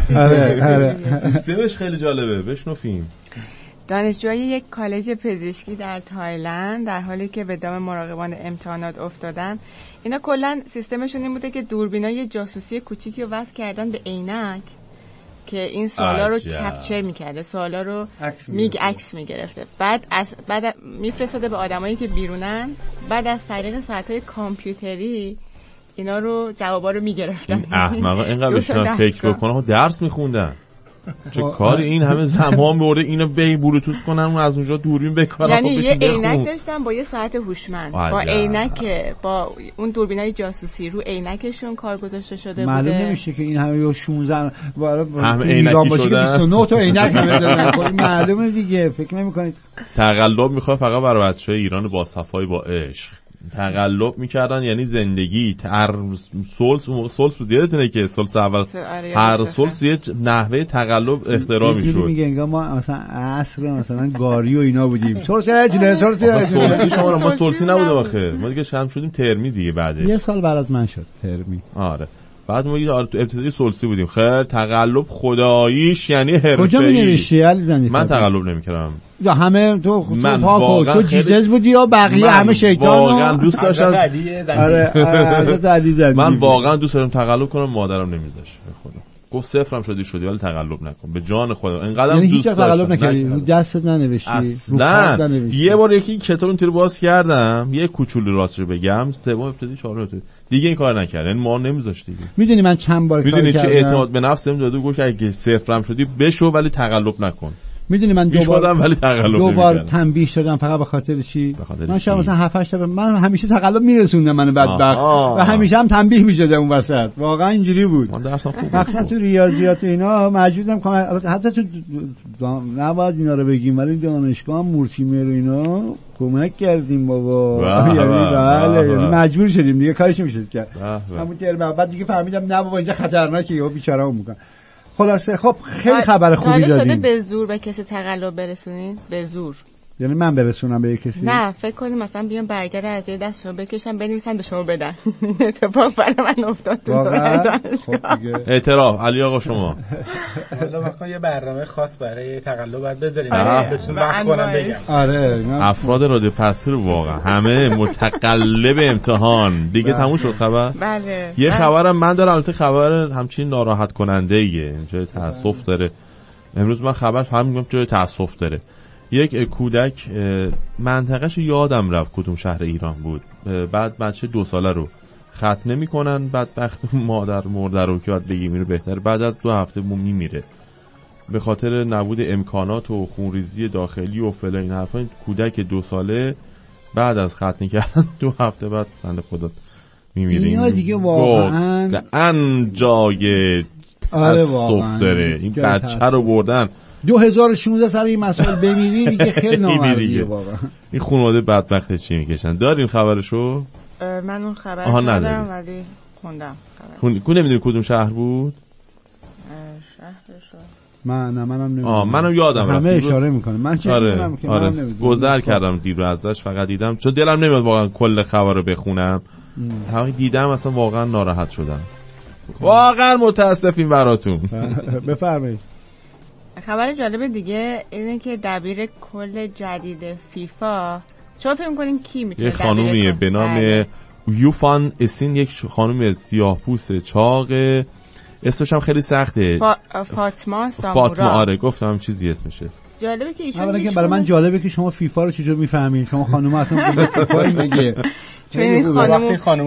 سیستمش خیلی جالبه، بشنویم. دانشجوهای یک کالج پزشکی در تایلند در حالی که به دام مراقبان امتحانات افتادن، اینا کلا سیستمشون این بوده که دوربینای جاسوسی کوچیکی رو وصل کردن به عینک که این سوالا رو کپچر می‌کرده، سوالا رو عکس می‌گرفته، بعد میفرستاده به آدمایی که بیرونن، بعد از طریق ساعت‌های کامپیوتری اینا رو جوابا رو می‌گرفتن. احمقا اینقدر بهشون فکر بکنن، درس می‌خوندن. چه کاری این همه زمان برده اینو به بلوتوث کنن و از اونجا دوربین بکارن. یعنی یه عینک داشتن با یه ساعت هوشمند، با عینک، با اون دوربینای جاسوسی رو عینکشون کار گذاشته شده بوده. معلوم نمیشه که این همه 16 همه عینکی شده، 29 تا عینک میذارن. معلومه دیگه، فکر نمی‌کنید تقلب میخواد فقط برای بچه‌های ایران با صفای با عشق تقلب میکردن، یعنی زندگی سولس بود، یادتونه که سولس اول هر سولس یه نحوه تقلب اختراع میشد. میگه انگار ما مثلا عصر مثلا گاری و اینا بودیم. سولسی شما ما سولسی نبوده آخه، ما دیگه شام شدیم ترمی دیگه. بعد یه سال بعد از من شد ترمی. آره بعد ما تو ابتدایی سولسی بودیم. خیلی تقلب خداییش یعنی حرفه‌ای. کجا می‌نوشتی علی زندیفر؟ من تقلب نمی‌کردم. یا همه تو تو جیزس بودی یا بقیه همه شیطان؟ واقعا دوست داشتم. آره حضرت علی زندیفر. من واقعا دوست دارم تقلب کنم، مادرم نمیذاش. به خدا گفت صفرم شدی ولی تقلب نکن، به جان خدا. اینقدرم یعنی دوست داشتم. تقلب نکردی، رو دستت ننوشتی اصلا. یه بار یکی کتاب اینطوری باز کردم، یه کوچولو راستشو بگم، سوم ابتدایی چهارم ابتدایی دیگه این کار نکرد، یعنی ما نمیذاشت دیگه. میدونی من چند بار کار کردم، میدونی چه اعتماد به نفس بهم داده، گفت اگه صفرم شدی بشو ولی تقلب نکن. میدونی من دو بار تنبیه شدم فقط به خاطر چی؟ من شب مثلا 7 8 تا من همیشه تقلب میرسوندم، من بدبخت و همیشه هم تنبیه میشدم اون وسط. واقعا اینجوری بود. مثلا تو ریاضیات اینا موجودم، حتی تو نباید اینا رو بگیم ولی دانشگاه هم مورتیمر و اینا کمک کردیم بابا. یعنی مجبور شدیم دیگه، کارش نمیشد کرد. همون ترم بعد دیگه فهمیدم نه بابا اینجا خطرناکه، یا بیچاره‌مو میگن. خلاصه خب خیلی خبر خوبی دادیم. شده به زور به کسی تقلب برسونین؟ به زور یعنی من برسونم به کسی؟ نه فکر کنیم مثلا بیان برگر از یه دست شما بکشن بنویسن به شما بدن. اتفاق برای من افتاد تو خب دیگه اعتراف. علی آقا شما حالا واقعا یه برنامه خاص برای تقلب باید بذاریم بهتون وقت کنم بگم. آره افراد رادیو پسر واقعا همه متقلب امتحان دیگه. تموم شد خبر؟ بله. یه خبرم من دارم، البته خبر همچین ناراحت کننده ایه، جای تاسف داره. امروز من خبر فهمیدم جای تاسف داره. یک کودک منطقه‌شو یادم رفت کدوم شهر ایران بود، بعد بچه 2 ساله رو ختنه میکنن، بدبخت مادر مرده رو که باید بگیم اینو بهتر بعد از 2 هفته میمیره به خاطر نبود امکانات و خونریزی داخلی و فلان این حرفا. این کودک 2 ساله بعد از ختنه کردن 2 هفته بعد بنده خدا میمیره. اینا دیگه واقعا جای تاسف داره. این بچه رو بردن 2016 سر این مسائل بمیری دیگه خیلی نامردیه واقعا. این خانواده بدبخت چی میکشن؟ دارین خبرشو؟ من اون خبرشو ندارم ولی خوندم. نمیدونی کدوم شهر بود؟ شهرشو منم نمیدونم. منم یادم رفت. همه اشاره میکنه. من چه میدونم که من نمیدونم. گذر کردم دیر ازش، فقط دیدم چون دلم نمیاد واقعا کل خبر رو بخونم. همین دیدم اصلا واقعا ناراحت شدم. واقعا متاسفیم براتون. بفرمایید. خبر جالب دیگه اینه که دبیر کل جدید فیفا، شما فکر می‌کنین کی میتونه؟ یه خانومیه به نام یوفان اسین، یک خانم سیاه‌پوست چاق، اسمش هم خیلی سخته. فاطمه سامورا. فاطمه آره گفتم چیزی اسمشه. جالبه که ایشون اولا برای من جالبه که شما فیفا رو چجور میفهمین؟ شما خانم اصلا به فیفا میگه. این خانم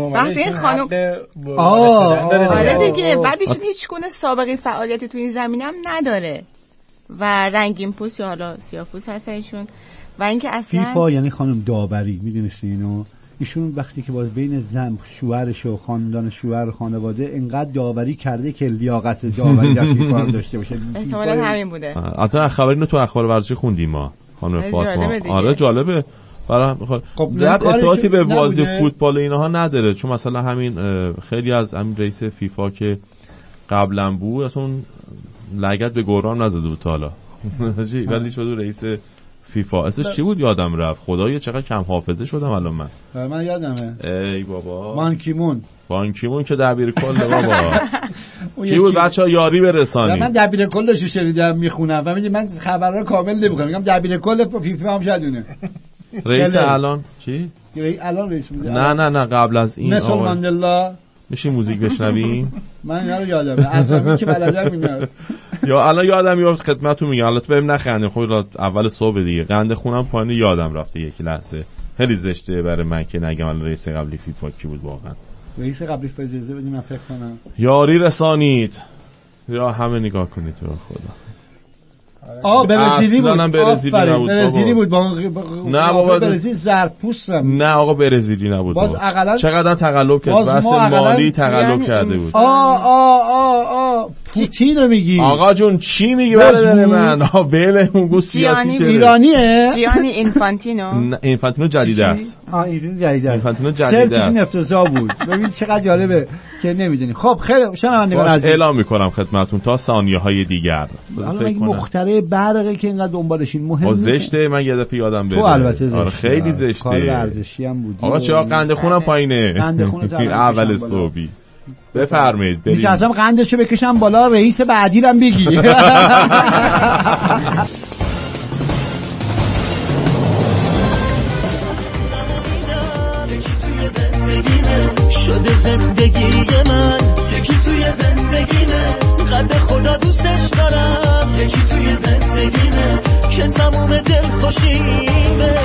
آره دیگه، بعدش هیچ گونه سابقه فعالیتی تو این زمینه هم نداره و رنگین پوست یا حالا سیاه‌پوست هستن ایشون. و اینکه اصلا فیفا یعنی خانم داوری، میدونستی اینو؟ ایشون وقتی که باز بین زن شوهرش و خاندان شوهر خانواده انقدر داوری کرده که لیاقت داوری در فیفا داشته باشه. احتمالاً همین بوده. البته خبر اینو تو اخبار ورزشی خوندیم ما خانم فاطمه. آره جالبه. برای خب ارتباطی به بازی فوتبال اینها نداره، چون مثلا همین خیلی از همین رئیس فیفا که قبلا بود اصلا لگد به گران نزده بود تا حالا ولی شده رئیس فیفا اسمش چی بود یادم رفت، خدایا چقدر کم حافظه شدم الان من یادمه. ای بابا بانکیمون که دبیر کل بابا کی بود بچه‌ها یاری برسانی. من دبیر کلش رو شنیدم میخونم و میگم من خبرها کامل نمی‌کنم، میگم دبیر کل فیفا هم شدونه. رئیس الان چی؟ الان رئیس بود. نه قبل از این نلسون ماندلا. میشه موزیک بشنویم؟ من اینا رو یادمه اصلا که بلدم میاد. یا الان یادم میاد خدمتتون میگم، البته بریم نخندیم، خب اول صبح دیگه قند خونم پایین یادم رفته یک لحظه. خیلی زشته برای من که نگم الان رئیس قبلی فیفا کی بود واقعا. رئیس قبلی فیفا اجازه بدید من فکر کنم. یاری رسانید یا همه نگاه کنید تو خدا. برزیلی بود. برزیلی بود. نه بابا برزیل زردپوستم. نه آقا برزیلی نبود. چقدر تقلب کرد، بس مالی تقلب کرده بود. پوتین رو میگی آقا جون؟ چی میگی برادر من؟ بله اون گوست سیاسی ایرانیه. جیانی اینفانتینو. اینفانتینو جدید است. اینفانتینو جدید است. این افتضاح بود. ببین چقدر جالبه که نمیدونی. خب خیلی شنوندگان عزیز اعلام میکنم خدمتتون تا ثانیه‌های دیگر. حالا مخترع برقه که اینقدر دنبالشین مهمه. زشته، من یه دفعه یادم بره. تو البته زشته. خیلی زشته. کار ورزشی هم بودی. آقا چرا قند خونم پایینه؟ اول صبحی. بفرمایید بریم. میگه اصلا قندشو بکشم بالا، رئیس بعدی رو بگی. شده زندگی من یکی توی زندگیمه، قد خدا دوستش دارم یکی توی زندگیمه که تموم دل خوشیمه.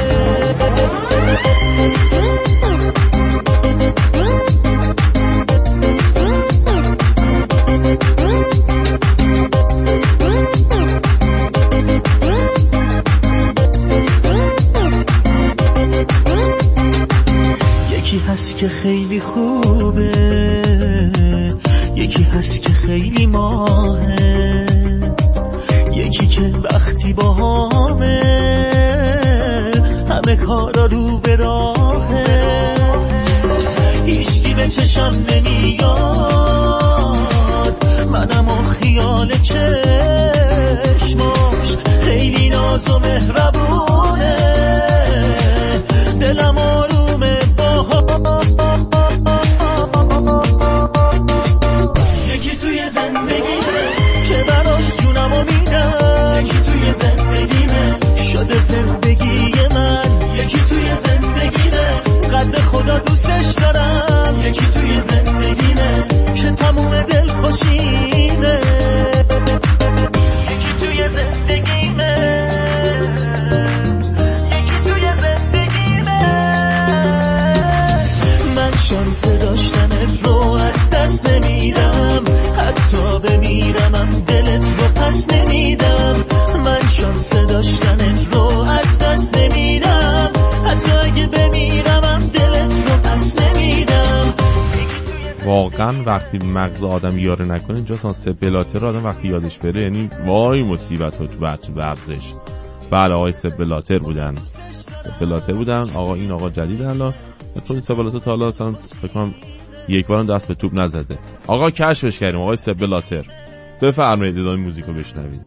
یکی هست که خیلی خوبه، یکی هست که خیلی ماهه، یکی که وقتی با همه کارا رو به راهه، هیچکی به چشم نمیاد، منم و خیال چشماش خیلی ناز و مهربونه، دلم آرومه یکی توی زندگیمه که براش جونمو میدم، یکی توی زندگیمه شده زندگی من، یکی توی زندگیمه قد خدا دوستش دارم، یکی توی زندگیمه که تموم دل خوشیمه، یکی توی زندگیمه، یکی توی زندگیمه. من شانس داشتنت رو از دست نمیدم، حتی بمیرمم دلت رو پس نمیدم، من شانس داشتنت رو از دست نمیدم، حتی اگه بمیرمم دلت رو پس نمیدم. واقعا وقتی مغز آدم یاره نکنه اینجا سانسه بلاتر آدم وقتی یادش بره یعنی وای مصیبت ها تو ورزش. بله آقای سبلاتر بودن آقا، این آقا جدید الان چون سبلاتر تا حالا اصلا فکر کنم یک بارم دست به توپ نزده. آقا کشفش کردیم آقای سبلاتر. بفرمایید ادامه موزیکو بشنوید.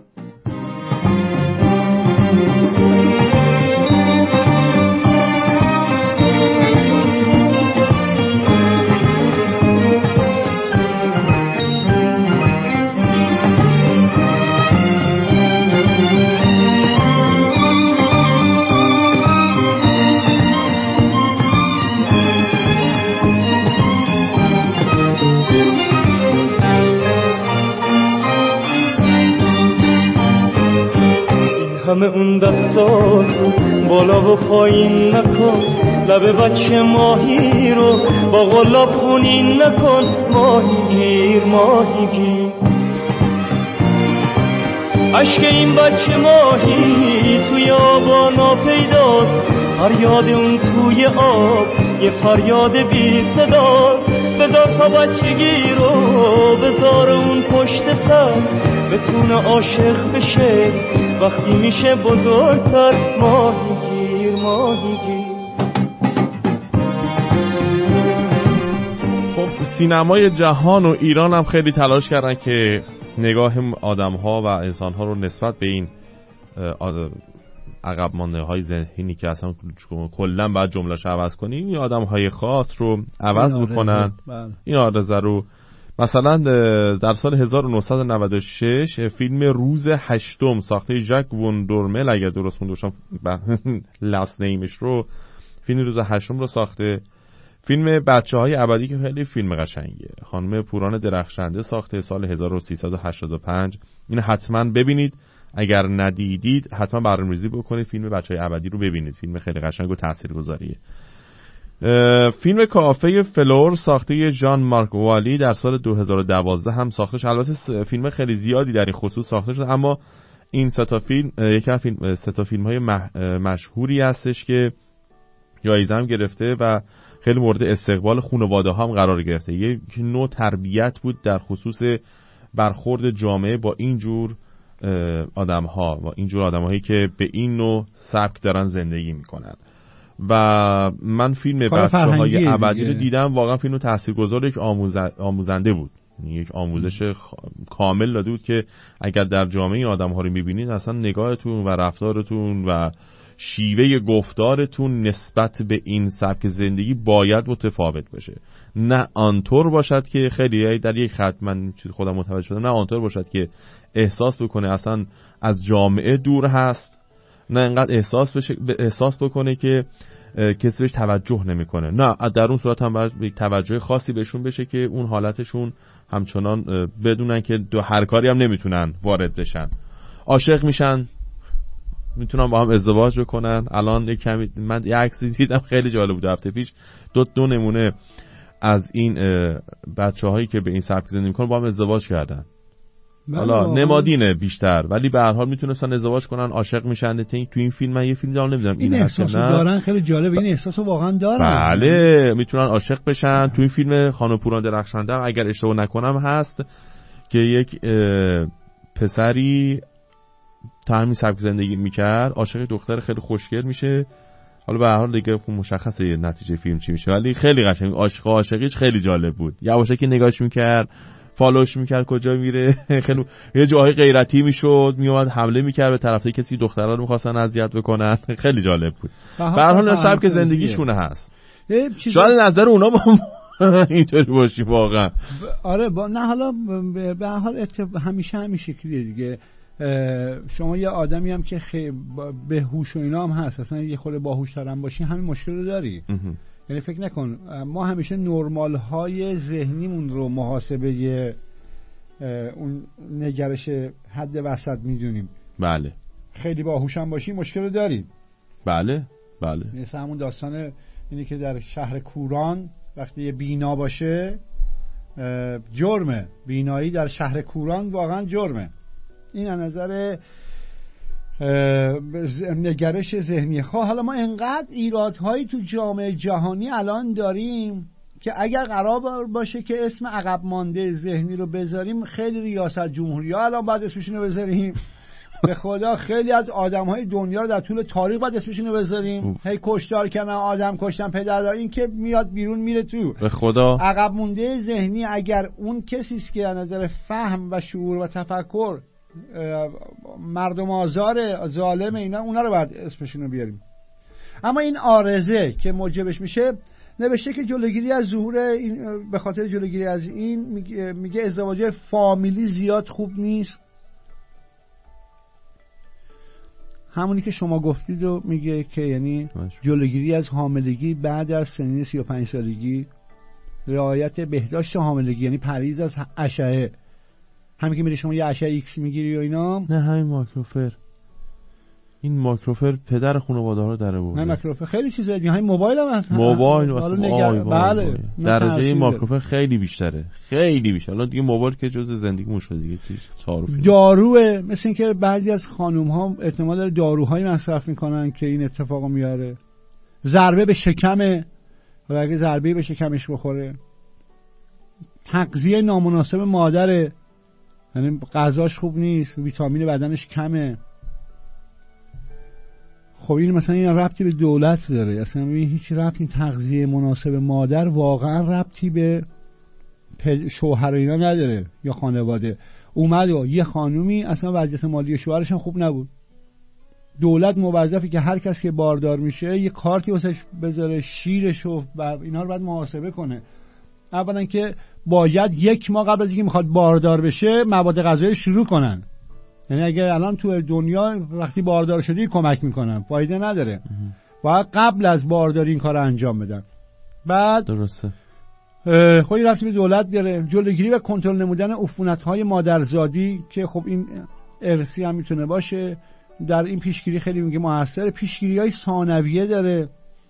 همه اون دستاتو بالا و پایین نکن، لب بچه ماهی رو با غلاب خونین نکن، ماهی گیر عشق این بچه ماهی توی آبا ناپیداست، فریاد اون توی آب یه فریاد بی صداست، بذار تا بچگی رو بذار اون پشت سر بتونه عاشق بشه وقتی میشه بزرگتر، ماهی گیر. خب سینمای جهان و ایران هم خیلی تلاش کردن که نگاه آدم‌ها و انسان‌ها رو نسبت به این عقب مانده های ذهنی که اصلا کلا باید جمله‌شو عوض کنیم، این آدم‌های خاص رو عوض بکنن. این آرزه رو مثلا در سال 1996 فیلم روز هشتم ساخته ژاک وندورمل، اگر درست خونده باشم لاست نیمش رو، فیلم روز هشتم رو ساخته. فیلم بچه‌های ابدی که خیلی فیلم قشنگیه، خانم پوران درخشنده ساخته سال 1385. این حتما ببینید، اگر ندیدید حتما برنامه‌ریزی بکنید فیلم بچه‌های ابدی رو ببینید، فیلم خیلی قشنگ و تاثیرگذاریه. فیلم کافه فلور ساخته ژان مارک والی در سال 2012 هم ساخته شد. البته فیلم خیلی زیادی در این خصوص ساخته شد، اما این سه تا فیلم یکی از سه تا فیلم‌های مشهوری هستش که جایزه هم گرفته و خیلی مورد استقبال خانواده‌ها هم قرار گرفته. یک نوع تربیت بود در خصوص برخورد جامعه با اینجور آدم‌ها، با اینجور آدم‌هایی که به این نوع سبک دارن زندگی می‌کنن. و من فیلم بچه‌های ابدی رو دیدم، واقعا فیلم تاثیرگذار، یک آموزنده بود، یک آموزش کامل داده بود که اگر در جامعه این آدم‌ها رو می‌بینید اصلا نگاهتون و رفتارتون و شیوه گفتارتون نسبت به این سبک زندگی باید متفاوت بشه. نه آنطور باشد که خیلی در یک خط من خودم متوجه شدم، نه آنطور باشد که احساس بکنه اصلا از جامعه دور هست، نه انقدر احساس بکنه که کسی بهش توجه نمیکنه. نه، در اون صورت هم باید یک توجه خاصی بهشون بشه که اون حالتشون همچنان بدونن که هر کاری هم نمیتونن وارد بشن. عاشق میشن، میتونن با هم ازدواج بکنن. الان من یک عکسی دیدم خیلی جالب بود هفته پیش، دو نمونه از این بچه‌هایی که به این سبک زندگی میکنن با هم ازدواج کردن. حالا نمادینه بیشتر، ولی به هر حال میتونستن ازدواج کنن، عاشق میشن. تو این فیلم من یه فیلم دارم نمیدونم این احساسو دارن، خیلی جالب، این احساسو واقعا دارن. بله، میتونن عاشق بشن. تو این فیلم خانم پوران درخشنده اگر اشتباه نکنم هست که یک پسری تا همین سبک زندگی میکرد، عاشق دختر خیلی خوشگل میشه. حالا به هر حال دیگه مشخصه نتیجه فیلم چی میشه، ولی خیلی قشنگ، عاشقیش خیلی جالب بود. یواشکی نگاهش میکرد، فالوش میکرد کجا میره، خیلی یه جایی غیرتی میشد، میومد حمله میکرد به طرف کسی، دخترها رو میخواستن اذیت بکنن. خیلی جالب بود. به هر حال سبک زندگیشونه هست. شاید نظر اونا اینطوری باشی واقعا. آره نه، حالا به هر حال همیشه همین شکلیه دیگه. شما یه آدمی هم که به هوش و اینا هم هست، اصلا یه خورده باهوش‌تر هم باشی همین مشکل رو داری. یعنی فکر نکن ما همیشه نرمال های ذهنیمون رو محاسبه اون نگرش حد وسط میدونیم. بله. خیلی باهوش هم باشی مشکل رو داری. بله. مثل همون داستان اینی که در شهر کوران وقتی یه بینا باشه جرمه، بینایی در شهر کوران واقعا جرمه. این از نظر نگرش ذهنی. حالا ما انقدر ایرادهایی تو جامعه جهانی الان داریم که اگر قرار باشه که اسم عقب مانده ذهنی رو بذاریم، خیلی ریاست جمهوری ها الان باید اسمشون رو بذاریم. به خدا خیلی از آدم‌های دنیا رو در طول تاریخ باید اسمشون رو بذاریم. هی کشتار کردن، آدم کشتن، پدر، این که میاد بیرون میره تو. به خدا عقب مانده ذهنی اگر اون کسی است که از نظر فهم و شعور و تفکر مردم آزار ظالم اینا، اونا رو باید اسمشون رو بیاریم. اما این عارضه که موجبش میشه، نوشته که جلوگیری از ظهور این، به خاطر جلوگیری از این میگه ازدواج فامیلی زیاد خوب نیست. همونی که شما گفتید رو میگه که یعنی جلوگیری از حاملگی بعد از سن 35 سالگی، رعایت بهداشت حاملگی، یعنی پرهیز از اشعه. همین که میری شما یه اشعه ایکس میگیری و اینا. نه همین ماکروفر، این ماکروفر پدر خانواده ها رو در آورده. نه ماکروفر خیلی چیزا دیگه، همین موبایل هم هست. موبایل بله، درجه این ماکروفر خیلی بیشتره، خیلی بیشتر. الان دیگه موبایل که جزء زندگیمون شده دیگه، چیز تعارفی. داروه، مثل اینکه بعضی از خانم ها احتمال داره داروهایی مصرف میکنن که این اتفاقو میاره. ضربه به شکمه، و اگه ضربه به شکمش بخوره، تغذیه نامناسب مادره، یعنی غذاش خوب نیست، ویتامین بدنش کمه. خب این مثلا این ربطی به دولت داره؟ اصلا هیچ ربطی. تغذیه مناسب مادر واقعا ربطی به شوهر اینا نداره یا خانواده. اومد و یه خانومی اصلا وضعیت مالی شوهرش هم خوب نبود، دولت موظفی که هر کس که باردار میشه یه کارتی واسش بذاره، شیرش و اینا رو باید محاسبه کنه. اولا که باید 1 ماه قبل از اینکه میخواد باردار بشه مواد غذایی شروع کنن. یعنی اگه الان تو دنیا وقتی باردار شدی کمک میکنن، فایده نداره. باید قبل از بارداری این کار انجام بدن. بعد درسته. خودی رفتی به دولت داره جلوگیری و کنترل نمودن عفونت‌های مادرزادی که خب این ارثی هم میتونه باشه. در این پیشگیری خیلی میگه موثر. پیشگیری‌های ثانویه داره.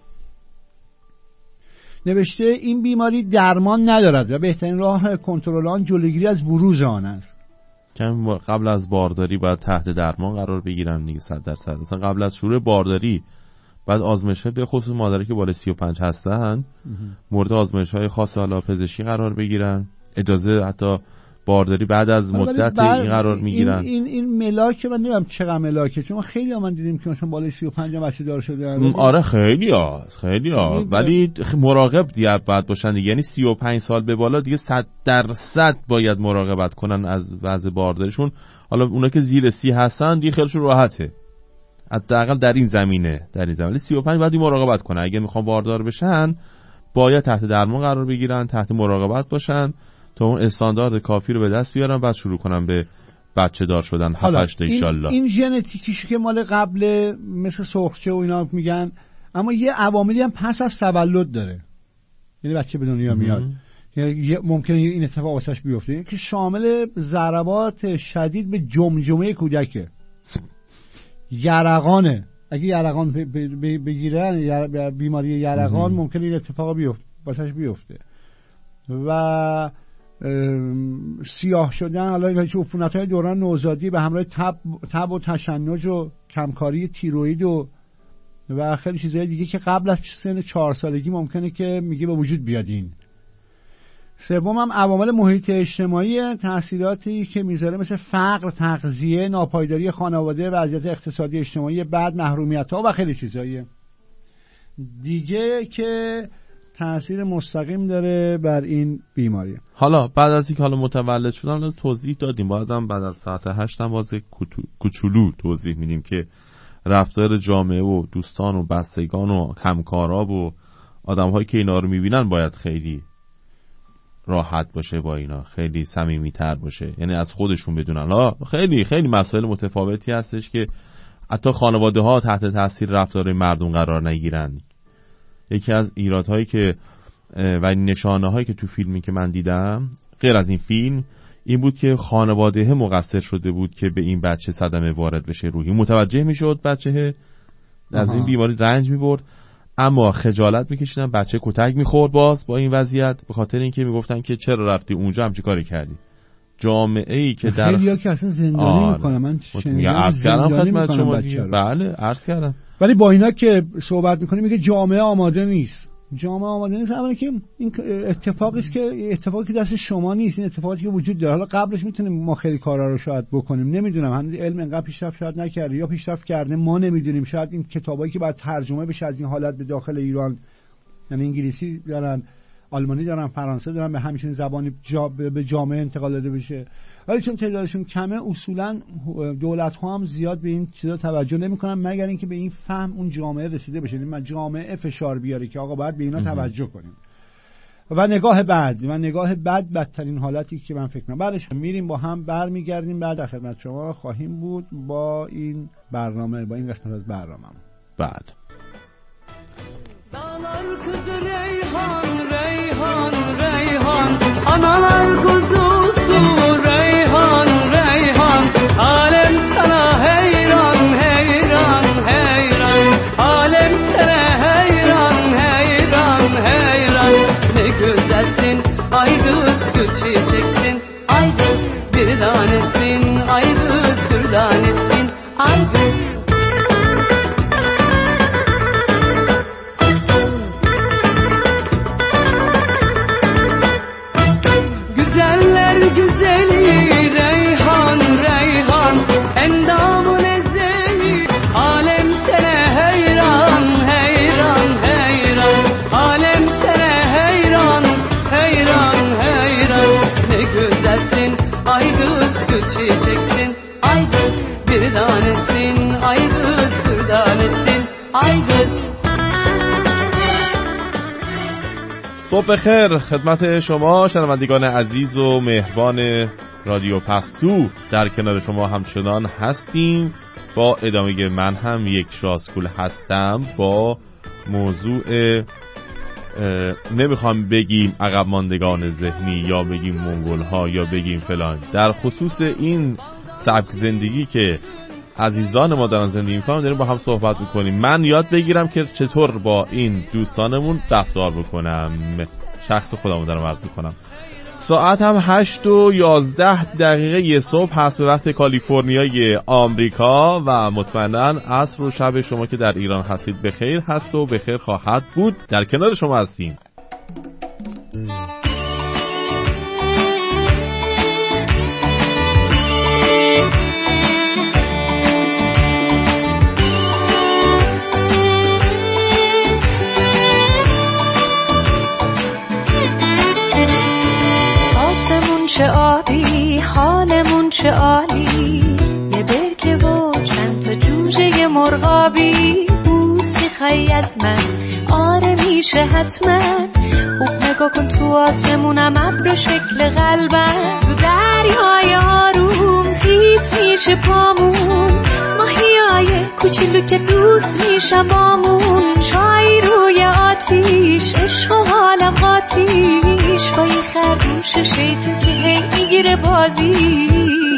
نوشته این بیماری درمان ندارد و بهترین راه کنترل آن جلوگیری از بروز آن است. قبل از بارداری باید تحت درمان قرار بگیرن دیگه 100%. مثلا قبل از شروع بارداری بعد آزمایش‌ها به خصوص مادری که بالای 35 هستن مورد آزمایش‌های خاص حالا پزشکی قرار بگیرن. اجازه حتی بارداری بعد از مدت این قرار میگیرن. این ملاک من نمیدونم چقدر ملاکه، چون خیلی ها من دیدیم که مثلا بالای 35 بچه دار شده. آره خیلی ها ولی مراقب دیگه باید باشن دیگه. یعنی 35 سال به بالا دیگه 100% باید مراقبت کنن از وضع بارداریشون. حالا اونا که زیر 30 هستن دیگه خیلیشون راحته، حداقل در این زمینه. ولی 35 باید مراقبت کنن. اگه میخوان باردار بشن باید تحت درمان قرار بگیرن، تحت مراقبت باشن تا اون استاندارد کافی رو به دست بیارن، بعد شروع کنن به بچه دار شدن. 7-8 ان شاءالله. این ژنتیکیش که مال قبل مثل سرخچه و اینا میگن، اما یه عواملی هم پس از تولد داره. یعنی بچه به دنیا میاد یعنی ممکنه این اتفاق واسش بیفته که شامل ضربات شدید به جمجمه کودکه. یرقانه. اگه یرقان بگیره بیماری یرقان ممکنه این اتفاق واسش بیفته. و سیاه شدن، حالا عفونت‌های دوران نوزادی به همراه تب و تشنج و کمکاری تیروئید و خیلی چیزهای دیگه که قبل از سن 4 سالگی ممکنه که میگه به وجود بیاد. این سوم هم عوامل محیط اجتماعی، تأثیراتی که میذاره مثل فقر، تغذیه، ناپایداری خانواده، وضعیت اقتصادی اجتماعی بعد، محرومیت‌ها و خیلی چیزایی دیگه که تأثیر مستقیم داره بر این بیماری. حالا بعد از اینکه حالا متولد شدن توضیح دادیم، بعدم بعد از ساعت 8 هم باز کوچولو توضیح میدیم که رفتار جامعه و دوستان و بستگان و همکارا و آدم‌هایی که اینا رو میبینن باید خیلی راحت باشه با اینا، خیلی صمیمیت‌تر باشه، یعنی از خودشون بدونن. خیلی خیلی مسائل متفاوتی هستش که حتی خانواده‌ها تحت تاثیر رفتار مردم قرار نگیرن. یکی از ایرادهایی که و نشانه‌هایی که تو فیلمی که من دیدم غیر از این فیلم این بود که خانواده مقصر شده بود که به این بچه صدمه وارد بشه روحی. متوجه میشد بچه از این بیماری رنج میبرد، اما خجالت میکشیدن، بچه کتک میخورد باز با این وضعیت، به خاطر اینکه میگفتن که چرا رفتی اونجا، همچی کاری کردی. جامعه ای که در خیلی‌ها که اصلا زندانی میکنن. من عرض کردم خدمت شما دیگه. بله عرض کردم. ولی با اینا که صحبت میکنیم میگه جامعه آماده نیست. جامعه آماده نیست اولا که این اتفاقی که دست شما نیست، این اتفاقی که وجود داره. حالا قبلش میتونیم ما خیلی کارا رو شاید بکنیم، نمیدونم، هنوز علم انقدر پیشرفت شاید نکرده یا پیشرفت کرده ما نمیدونیم. شاید این کتابایی که بعد ترجمه بشه از این حالت به داخل ایران، یعنی انگلیسی دارن، آلمانی دارن، فرانسه دارن، به همین زبانی به جامعه انتقال داده بشه. ولی چون تعدادشون کمه اصولا دولت‌ها هم زیاد به این چیزا توجه نمی‌کنن مگر اینکه به این فهم اون جامعه رسیده بشه. یعنی جامعه فشار بیاره که آقا باید به اینا توجه کنیم. و نگاه بعد بدترین حالتی که من فکر می‌کنم. بعدش میریم با هم برمیگردیم، بعد در خدمت شما خواهیم بود با این برنامه، با این قسمت از برنامه. بعد Dağlar kızı Reyhan, Reyhan, Reyhan, analar kuzusu Reyhan, Reyhan, alem sana heyran, heyran, heyran, alem sana heyran, heyran, heyran. Ne güzelsin ay kız gül çiçeksin, ay kız bir tanesin, ay kız gül tanesin, ay kız. صبح خیر خدمت شما شنوندگان عزیز و مهربان رادیو پستو. در کنار شما همچنان هستیم با ادامه من هم یک راسکول هستم با موضوع نمیخوام بگیم عقب ماندگان ذهنی یا بگیم منگول ها یا بگیم فلان، در خصوص این سبک زندگی که عزیزان ما دارن زندگی میکنن داریم با هم صحبت میکنیم. من یاد بگیرم که چطور با این دوستانمون رفتار بکنم. شخص خودمون دارم عرض میکنم. ساعت هم 8:11 صبح هست به وقت کالیفرنیای آمریکا و مطمئناً عصر و شب شما که در ایران هستید بخیر هست و بخیر خواهد بود. در کنار شما هستیم. چه عالی حالمون چه عالی، یه برکه و چند تا جوجه مرغابی. بوس میخوای از من؟ آره میشه حتما. خوب نگاه کن تو آسمونم ابر شکل قلبم. تو دریای آروم خیس میشه پامون، ماهیای کوچولو که دوست میشن بامون. چای روی آتیش عشق و حالم آتیش، با این خرگوش شیطون که هی میگیره بازی.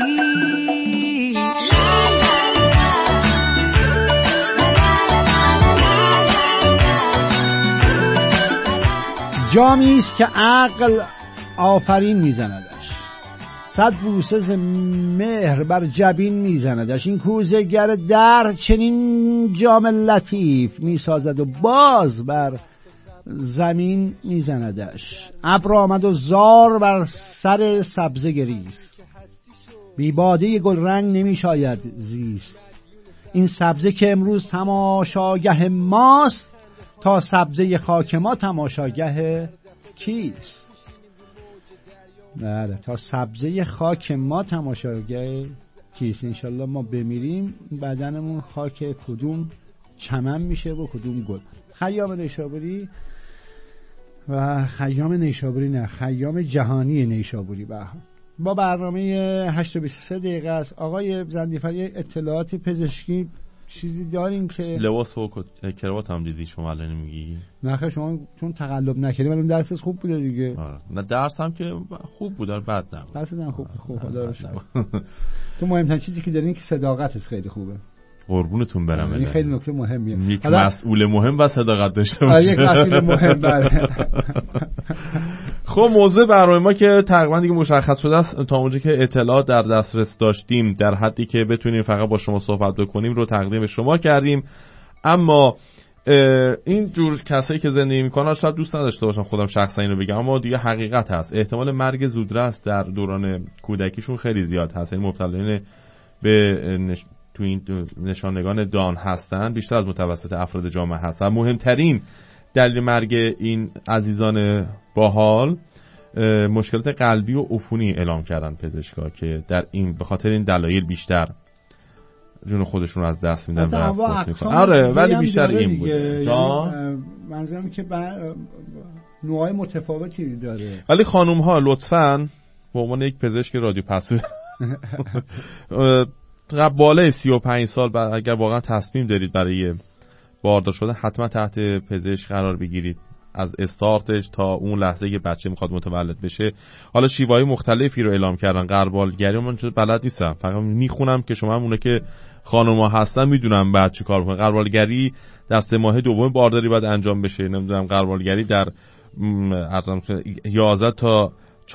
جامیست که عقل آفرین میزندش، 100 بوسه ز مهر بر جبین میزندش. این کوزه گر در چنین جام لطیف میسازد و باز بر زمین میزندش. ابر آمد و زار بر سر سبزه گریست، بی باده گل رنگ نمیشاید زیست. این سبزه که امروز تماشاگه ماست، تا سبزه خاک ما تماشاگه کیست؟ بله، تا سبزه خاک ما تماشاگه کیست؟ انشالله ما بمیریم بدنمون خاک کدوم چمن میشه و کدوم گل. خیام نیشابوری و خیام نیشابوری نه، خیام جهانی نیشابوری. با برنامه 8:23 است. آقای زندیفری اطلاعات پزشکی چیزی داریم که لباس و کراوات هم دیدی شما الان میگی؟ نه خیلی، شما چون تقلب نکردی ولی درست خوب بوده دیگه. آره، نه درس هم که خوب بود، بد نبود. درس هم خوب خدا رو شکر. تو مهمترین چیزی که دارین که صداقتت خیلی خوبه. قربونتون برم. این خیلی نکته مهمیه. یک مسئول مهم و صداقت داشته باشه. یک مسئول مهم. بله. خب موضوع برنامه ما که تقریبا دیگه مشخص شده است، تا اونجایی که اطلاعات در دسترس داشتیم در حدی که بتونیم فقط با شما صحبت بکنیم رو تقدیم شما کردیم. اما این جور کسایی که زندگی میکنن شاید دوست نداشته باشم خودم شخصا اینو بگم، اما دیگه حقیقت هست. احتمال مرگ زودرس در دوران کودکیشون خیلی زیاد هست. این مبتلایان به تو این نشانگان دان هستن بیشتر از متوسط افراد جامعه هست. و مهمترین دلیل مرگ این عزیزان باحال مشکلات قلبی و عفونی اعلام کردن پزشکا که در این به خاطر این دلایل بیشتر جون خودشون رو از دست میدن و فوت میکنن. آره ولی بیشتر این بود. منظورم که نوعای متفاوتی داره. ولی خانم ها لطفاً به عنوان یک پزشک رادیو پستو بالای 35 سال بعد اگر واقعا تصمیم دارید برای باردار شدن حتما تحت پزشک قرار بگیرید. از استارتش تا اون لحظه که بچه میخواد متولد بشه. حالا شیوه‌های مختلفی رو اعلام کردن. غربالگری من چون بلد نیستم، فقط میخونم که شما هم اونه که خانم‌ها هستن میدونم بعد چی کار کنن. غربالگری در 3 ماه دوم بارداری باید انجام بشه. نمیدونم غربالگری در 11 تا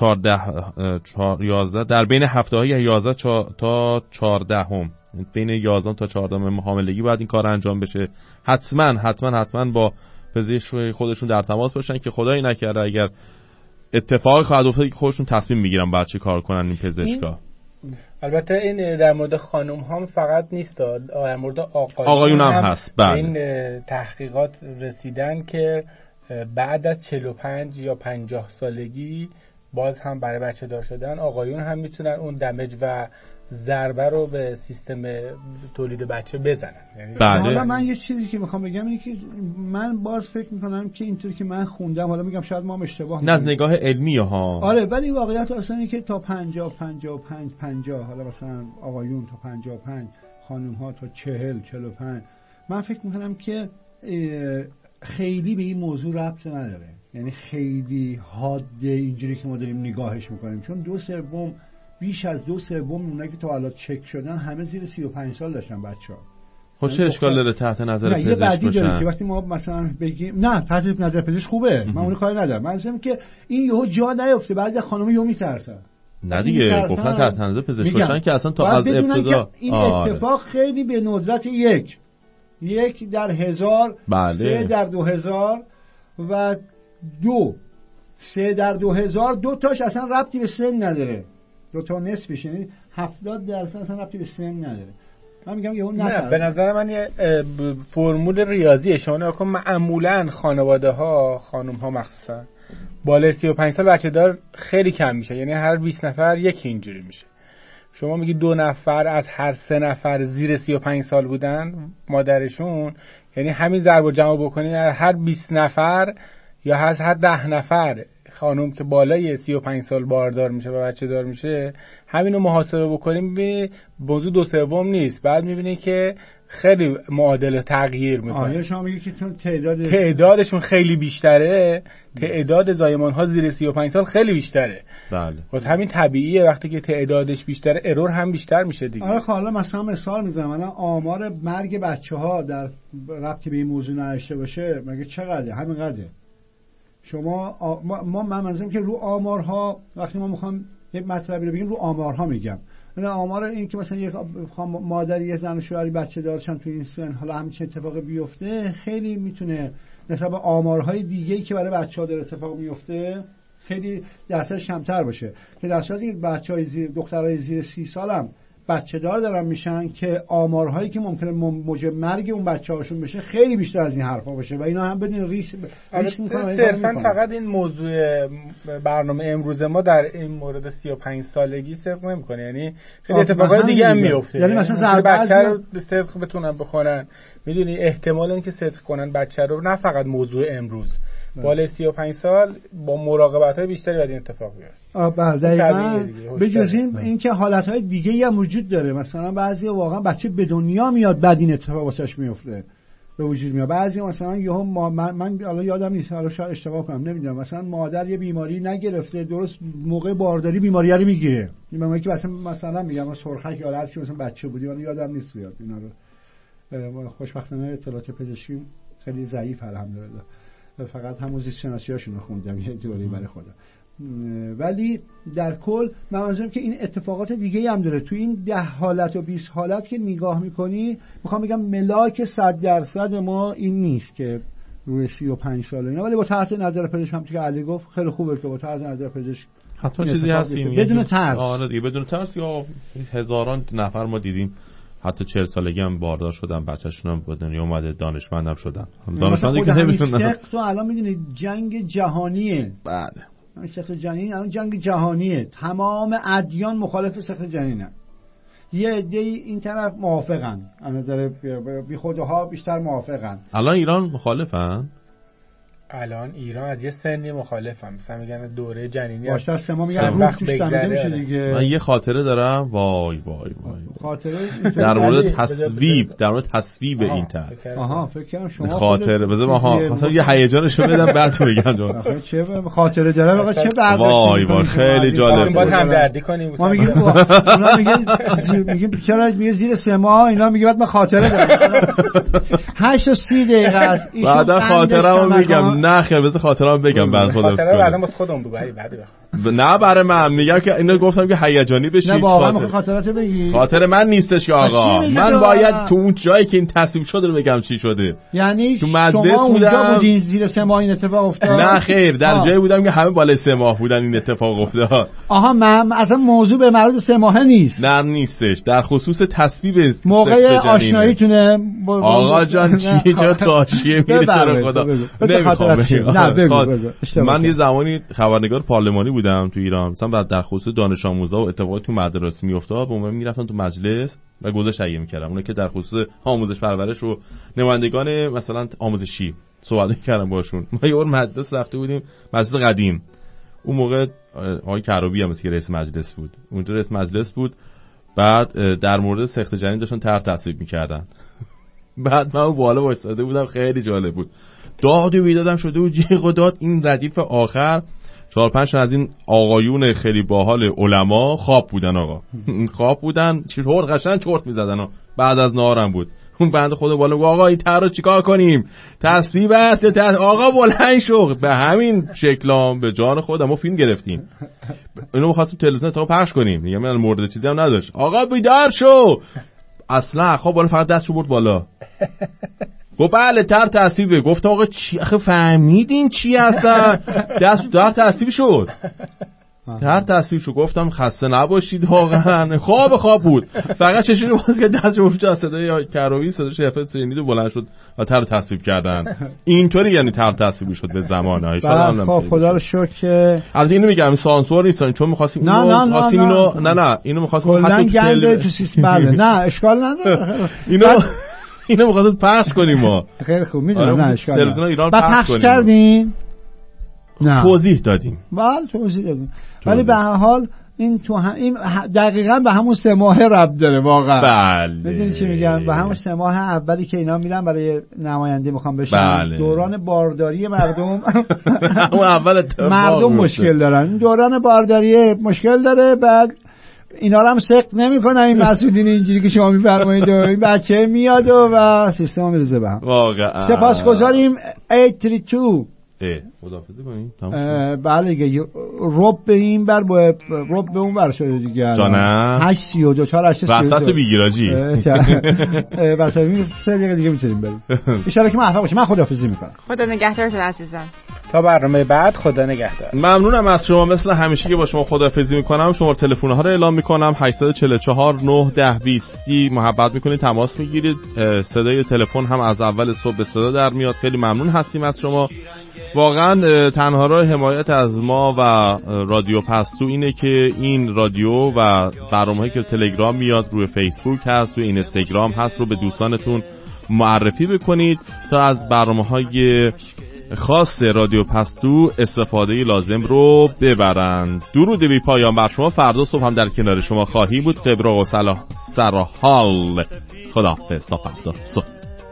11 در بین هفته‌های 11 تا 14 هم، بین 11 تا 14 حاملگی باید این کار انجام بشه. حتما با پزشک خودشون در تماس باشن که خدایی نکرده اگر اتفاقی خواهد افتاد که خودشون تصمیم میگیرن بعد چی کار کنن این پزشکا. البته این در مورد خانم هم فقط نیست، در مورد آقایون هم هست. بله. این تحقیقات رسیدن که بعد از 45 یا 50 سالگی باز هم برای بچه دار شدن آقایون هم میتونن اون دمج و ضربه رو به سیستم تولید بچه بزنن. یعنی حالا من یه چیزی که میخوام بگم اینه که من باز فکر میکنم که اینطوری که من خوندم، حالا میگم شاید ما هم اشتباه نه از نگاه علمی ها، آره، ولی واقعیت اصلا اینه که تا 50 حالا مثلا آقایون تا 55، خانم ها تا 40-45. من فکر میکنم که خیلی به این موضوع ربط نداره، یعنی خیلی حاده اینجوری که ما داریم نگاهش میکنیم، چون بیش از 2/3 اونایی که تا حالا چک شدن همه زیر 35 سال داشتن بچه‌ها. خب چه اشکال داره تحت نظر پزشک یه بعدی باشن؟ داره که وقتی ما مثلا بگیم نه تحت نظر پزشک خوبه، من اون کاری ندارم، من میگم که این یهو جا نیفته، بعضی خانم‌ها یهو میترسن. نه دیگه گفتن تحت نظر پزشک باشن که اصلا تا از ابتدا این اتفاق خیلی به ندرت 1 در 1000، 3 در 2000 و 3 در 2000. 2 تاش اصلا ربطی به سن نداره، 2 تا نصفش، یعنی 70% اصلا ربطی به سن نداره. من میگم یهو نه، به نظر من یه فرمول ریاضیه. شما نگاه کن، معمولا خانواده ها، خانم ها مخصوصا بالای 35 سال بچه دار خیلی کم میشه، یعنی هر 20 نفر یکی اینجوری میشه. شما میگی 2 نفر از هر 3 نفر زیر 35 سال بودن مادرشون، یعنی همین ضرب و جمع بکنید هر 20 نفر یا هر 10 نفر خانم که بالای 35 سال باردار میشه و بچه دار میشه، همینو محاسبه بکنیم به موضوع 2/3 نیست. بعد میبینی که خیلی معادله تغییر میکنه. شما میگی که چون تعدادشون خیلی بیشتره، تعداد زایمان ها زیر 35 سال خیلی بیشتره. بله. واسه همین طبیعیه وقتی که تعدادش بیشتره ارور هم بیشتر میشه دیگه. آره، حالا مثلا مثال میزنم، الان آمار مرگ بچه‌ها در ربطی به این موضوع نداشته باشه مگه چقدره؟ همینقدره. شما من منظورم که رو آمارها، وقتی ما میخوام یک مطلبی رو بگیم رو آمارها میگم، نه آمار این که مثلا یک مادری، یه زن و شوهری بچه دارشن تو این سن، حالا همچین اتفاقی بیفته، خیلی میتونه نسبت به آمارهای دیگه‌ای که برای بچه‌ها داره اتفاق میفته خیلی درصدش کمتر باشه. که در صورتی که بچه‌های دخترای زیر 30 سال هم بچه دار دارن میشن که آمارهایی که ممکنه موجب مرگ اون بچه‌هاشون بشه خیلی بیشتر از این حرفا باشه و اینا هم بدون ریسک میکنن. صرفا فقط این موضوع برنامه امروز ما در این مورد 35 سالگی صدق نمیکنه، یعنی خیلی اتفاقات دیگه هم میفته. یعنی مثلا بچه رو صدق بتونن بخورن، میدونی احتمال اینکه صدق کنن بچه رو نه فقط موضوع امروز، بالای 35 سال با مراقبت‌های بیشتری باید این اتفاق بیفته. بله دقیقاً. به جز این که حالت‌های دیگه‌ای هم وجود داره، مثلا بعضی واقعا بچه به دنیا میاد بعد این اتفاق واسش میفته به وجود میاد. بعضی مثلا یهو من حالا یادم نیست، حالا شاید اشتباه کنم نمیدونم، مثلا مادر یه بیماری نگرفته، درست موقع بارداری بیماری رو میگیره. این موقعی که مثلا میگم سرخک یا هر چی مثلا بچه بودی، من یادم نیست زیاد اینا رو. خوشبختانه اطلاعات پزشکی خیلی ضعیف الحمدلله، فقط همون زیست شناسی‌هاشون رو خوندم یه دوری برای خودم. ولی در کل من منظورم که این اتفاقات دیگه‌ای هم داره. تو این 10 حالت و 20 حالت که نگاه می‌کنی، میخوام بگم ملاک 100% ما این نیست که روی 35 سال اینا، ولی با تحت نظر پزشک هم که علی گفت خیلی خوبه که با تحت نظر پزشک حتما چیزی هست بدون ترس. آره دیگه بدون ترس. یا هزاران نفر ما دیدیم حتی 40 سالگی هم باردار شدن، بچه‌شون هم به دنیا اومده، دانشمندم شدن. دانشمندی که نمی‌تونن. تو الان می‌دونی جنگ جهانیه. بله. سخت جنین الان جنگ جهانیه، تمام ادیان مخالف سخت جنینن. یه عده‌ای این طرف موافقن، از نظر بیخودها بیشتر موافقن. الان ایران مخالفن؟ الان ایران از یه سنی مخالفم، مثلا میگن دوره جنینی باشه از ما میگن روح توش دمیده میشه دیگه. من یه خاطره دارم، وای خاطره در مورد تصویب این طرح. فکر کنم شما خاطره بذار مثلا یه هیجانشو بدم بعد بگم. آخه چه خاطره داره آقا، چه برداشتی؟ وای خیلی جالب. باید همدردی کنیم. ما میگیم اونا میگیم چرا میگه زیر 3 ماه، اینا میگه بعد من خاطره دارم 8 تا 30 دقیقه است. بعد خاطره‌مو میگم. نه خیر بذار خاطره‌مو بگم بعد خودم خودم بگو بعد نه برای من میگم که اینو گفتم که هیجانی بشی. نه واقعا خاطرات بگی. خاطر من نیستش که آقا، من باید تو اون جایی که این تصویب شده رو بگم چی شده. یعنی تو مجلس بودم بودین زیر 3 ماه این اتفاق افتاد؟ نه خیر، در جایی بودم که همه بالای 3 ماه بودن این اتفاق افتاد. من اصلا موضوع به مربوط 3 ماه نیست. نه نیستش، در خصوص تصویب موقع آشناییتونه. آقا جان چی چه تاشیه میره تو خدا. نمیخوام. من یه زمانی خبرنگار پارلمانی بودم بودم تو ایران، مثلا بعد در خصوص دانش آموزا و اتفاقاتی تو مدارس میافتاد، به عموم میرفتن تو مجلس و گزارش تهیه میکردم. اونایی که در خصوص آموزش پرورش و نمایندگان مثلا آموزشی صحبت میکردم باشون. ما یه بار مجلس رفته بودیم، مجلس قدیم، اون موقع آقای کروبی هم که رئیس مجلس بود، اونجا رئیس مجلس بود. بعد در مورد سخت جنین داشتن طرح تصویب میکردن. بعد من اون بالا وایساده بودم، خیلی جالب بود. داد و بیدادم شده و جیغ و داد. این ردیف آخر 4-5 از این آقایون خیلی باحال علما خواب بودن. آقا خواب بودن، چطور قشنگ چرت میزدن. بعد از نهارم بود. اون بنده خدا بالا گفت آقا این طرح رو چیکار کنیم؟ تصویب است. آقا بلند شو. به همین شکلام به جان خودم ما فیلم گرفتیم. اینو می‌خواستیم تلویزیون تا پخش کنیم. میگم من مورد چیزی هم نداشت. آقا بیدار شو. اصلا خب بالا فقط دستشو برد بالا. گفت بله طرح تصویبه. گفتم آقا چی آخه فهمیدین چی هستن؟ طرح تصویب شد. طرح تصویب شد. گفتم خسته نباشید واقعا. خواب بود. فقط چشی رو باز که دستشو برد تا صدای کروی صداش افت شنید و بلند شد و طرح تصویب کردن. اینطوری یعنی طرح تصویب شد به زمان. خب خدا رو شکر که البته اینو میگم سانسور نیستن، چون می‌خواستیم اینو می‌خواستیم حتی گنده تو سیستم. نه اشکال نداره. اینو می‌خواستیم پخش کنیم ما. خیلی خوب میدونم. نه اشکال نداره. تلویزیون ایران پخش کردین؟ نه توضیح دادیم. بله توضیح دادیم. ولی به هر حال این دقیقاً به همون 3 ماه ربط داره واقعا. بله. میدونی چی میگم؟ به همون 3 ماه اولی که اینا میرن برای نماینده میخوان بشن. بله. دوران بارداری مردم اون اول مردم مشکل دارن. دوران بارداری مشکل داره. بعد اینا رو هم سقط نمی‌کنن این مسئولین اینجوری که شما می‌فرمایید. این بچه میاد و سیستم میرزه به هم. واقعا. سپاسگزاریم 832. خداحافظی کنیم. بله دیگه رب به این بر با رب به اون بر شده دیگه. جانم 832 482 وسط بیگیراجی. وسط 3 دقیقه دیگه میتونیم بریم. ان شاءالله که موفق باشیم. من خداحافظی میکنم. خدا نگهدارتون عزیزان. تا برنامه بعد خدا نگهدار. ممنونم از شما. مثل همیشه که با شما خداحافظی میکنم. شماره تلفن ها رو اعلام میکنم 844 910 20 محبت میکنید تماس میگیرید. صدای تلفن هم از اول صبح به صدا در میاد. خیلی ممنون هستیم از شما. واقعا تنها راه حمایت از ما و رادیو پستو اینه که این رادیو و برنامه‌هایی که تلگرام میاد، روی فیسبوک هست، روی اینستاگرام هست، رو به دوستانتون معرفی بکنید تا از برنامه‌های خاص رادیو پستو استفاده لازم رو ببرند. درود بی پایان بر شما. فردا صبح هم در کنار شما خواهی بود. قبرا و سرحال. خداحافظ تا فردا صبح.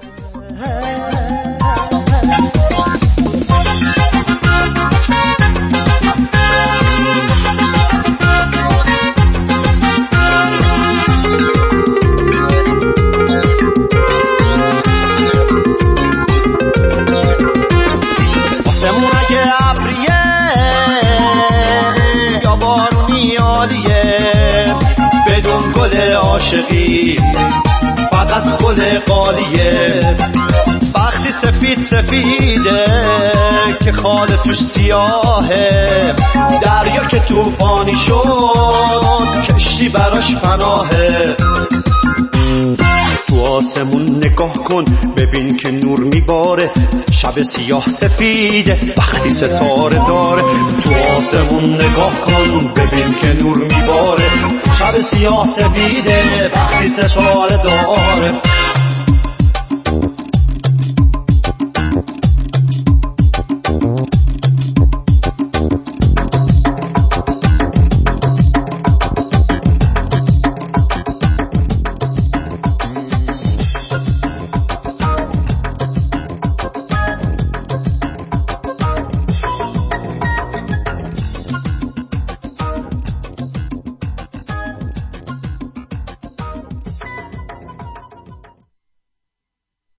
بدون گل عاشقی فقط گل قالیه. وقتی سفید سفیده که خال توش سیاهه، دریا که طوفانی شد کشتی براش پناهه. تو آسمون نگاه کن ببین که نور میباره، شب سیاه سفیده وقتی ستاره داره. تو آسمون نگاه کن ببین که نور میباره، شب سیاه سفیده وقتی ستاره داره.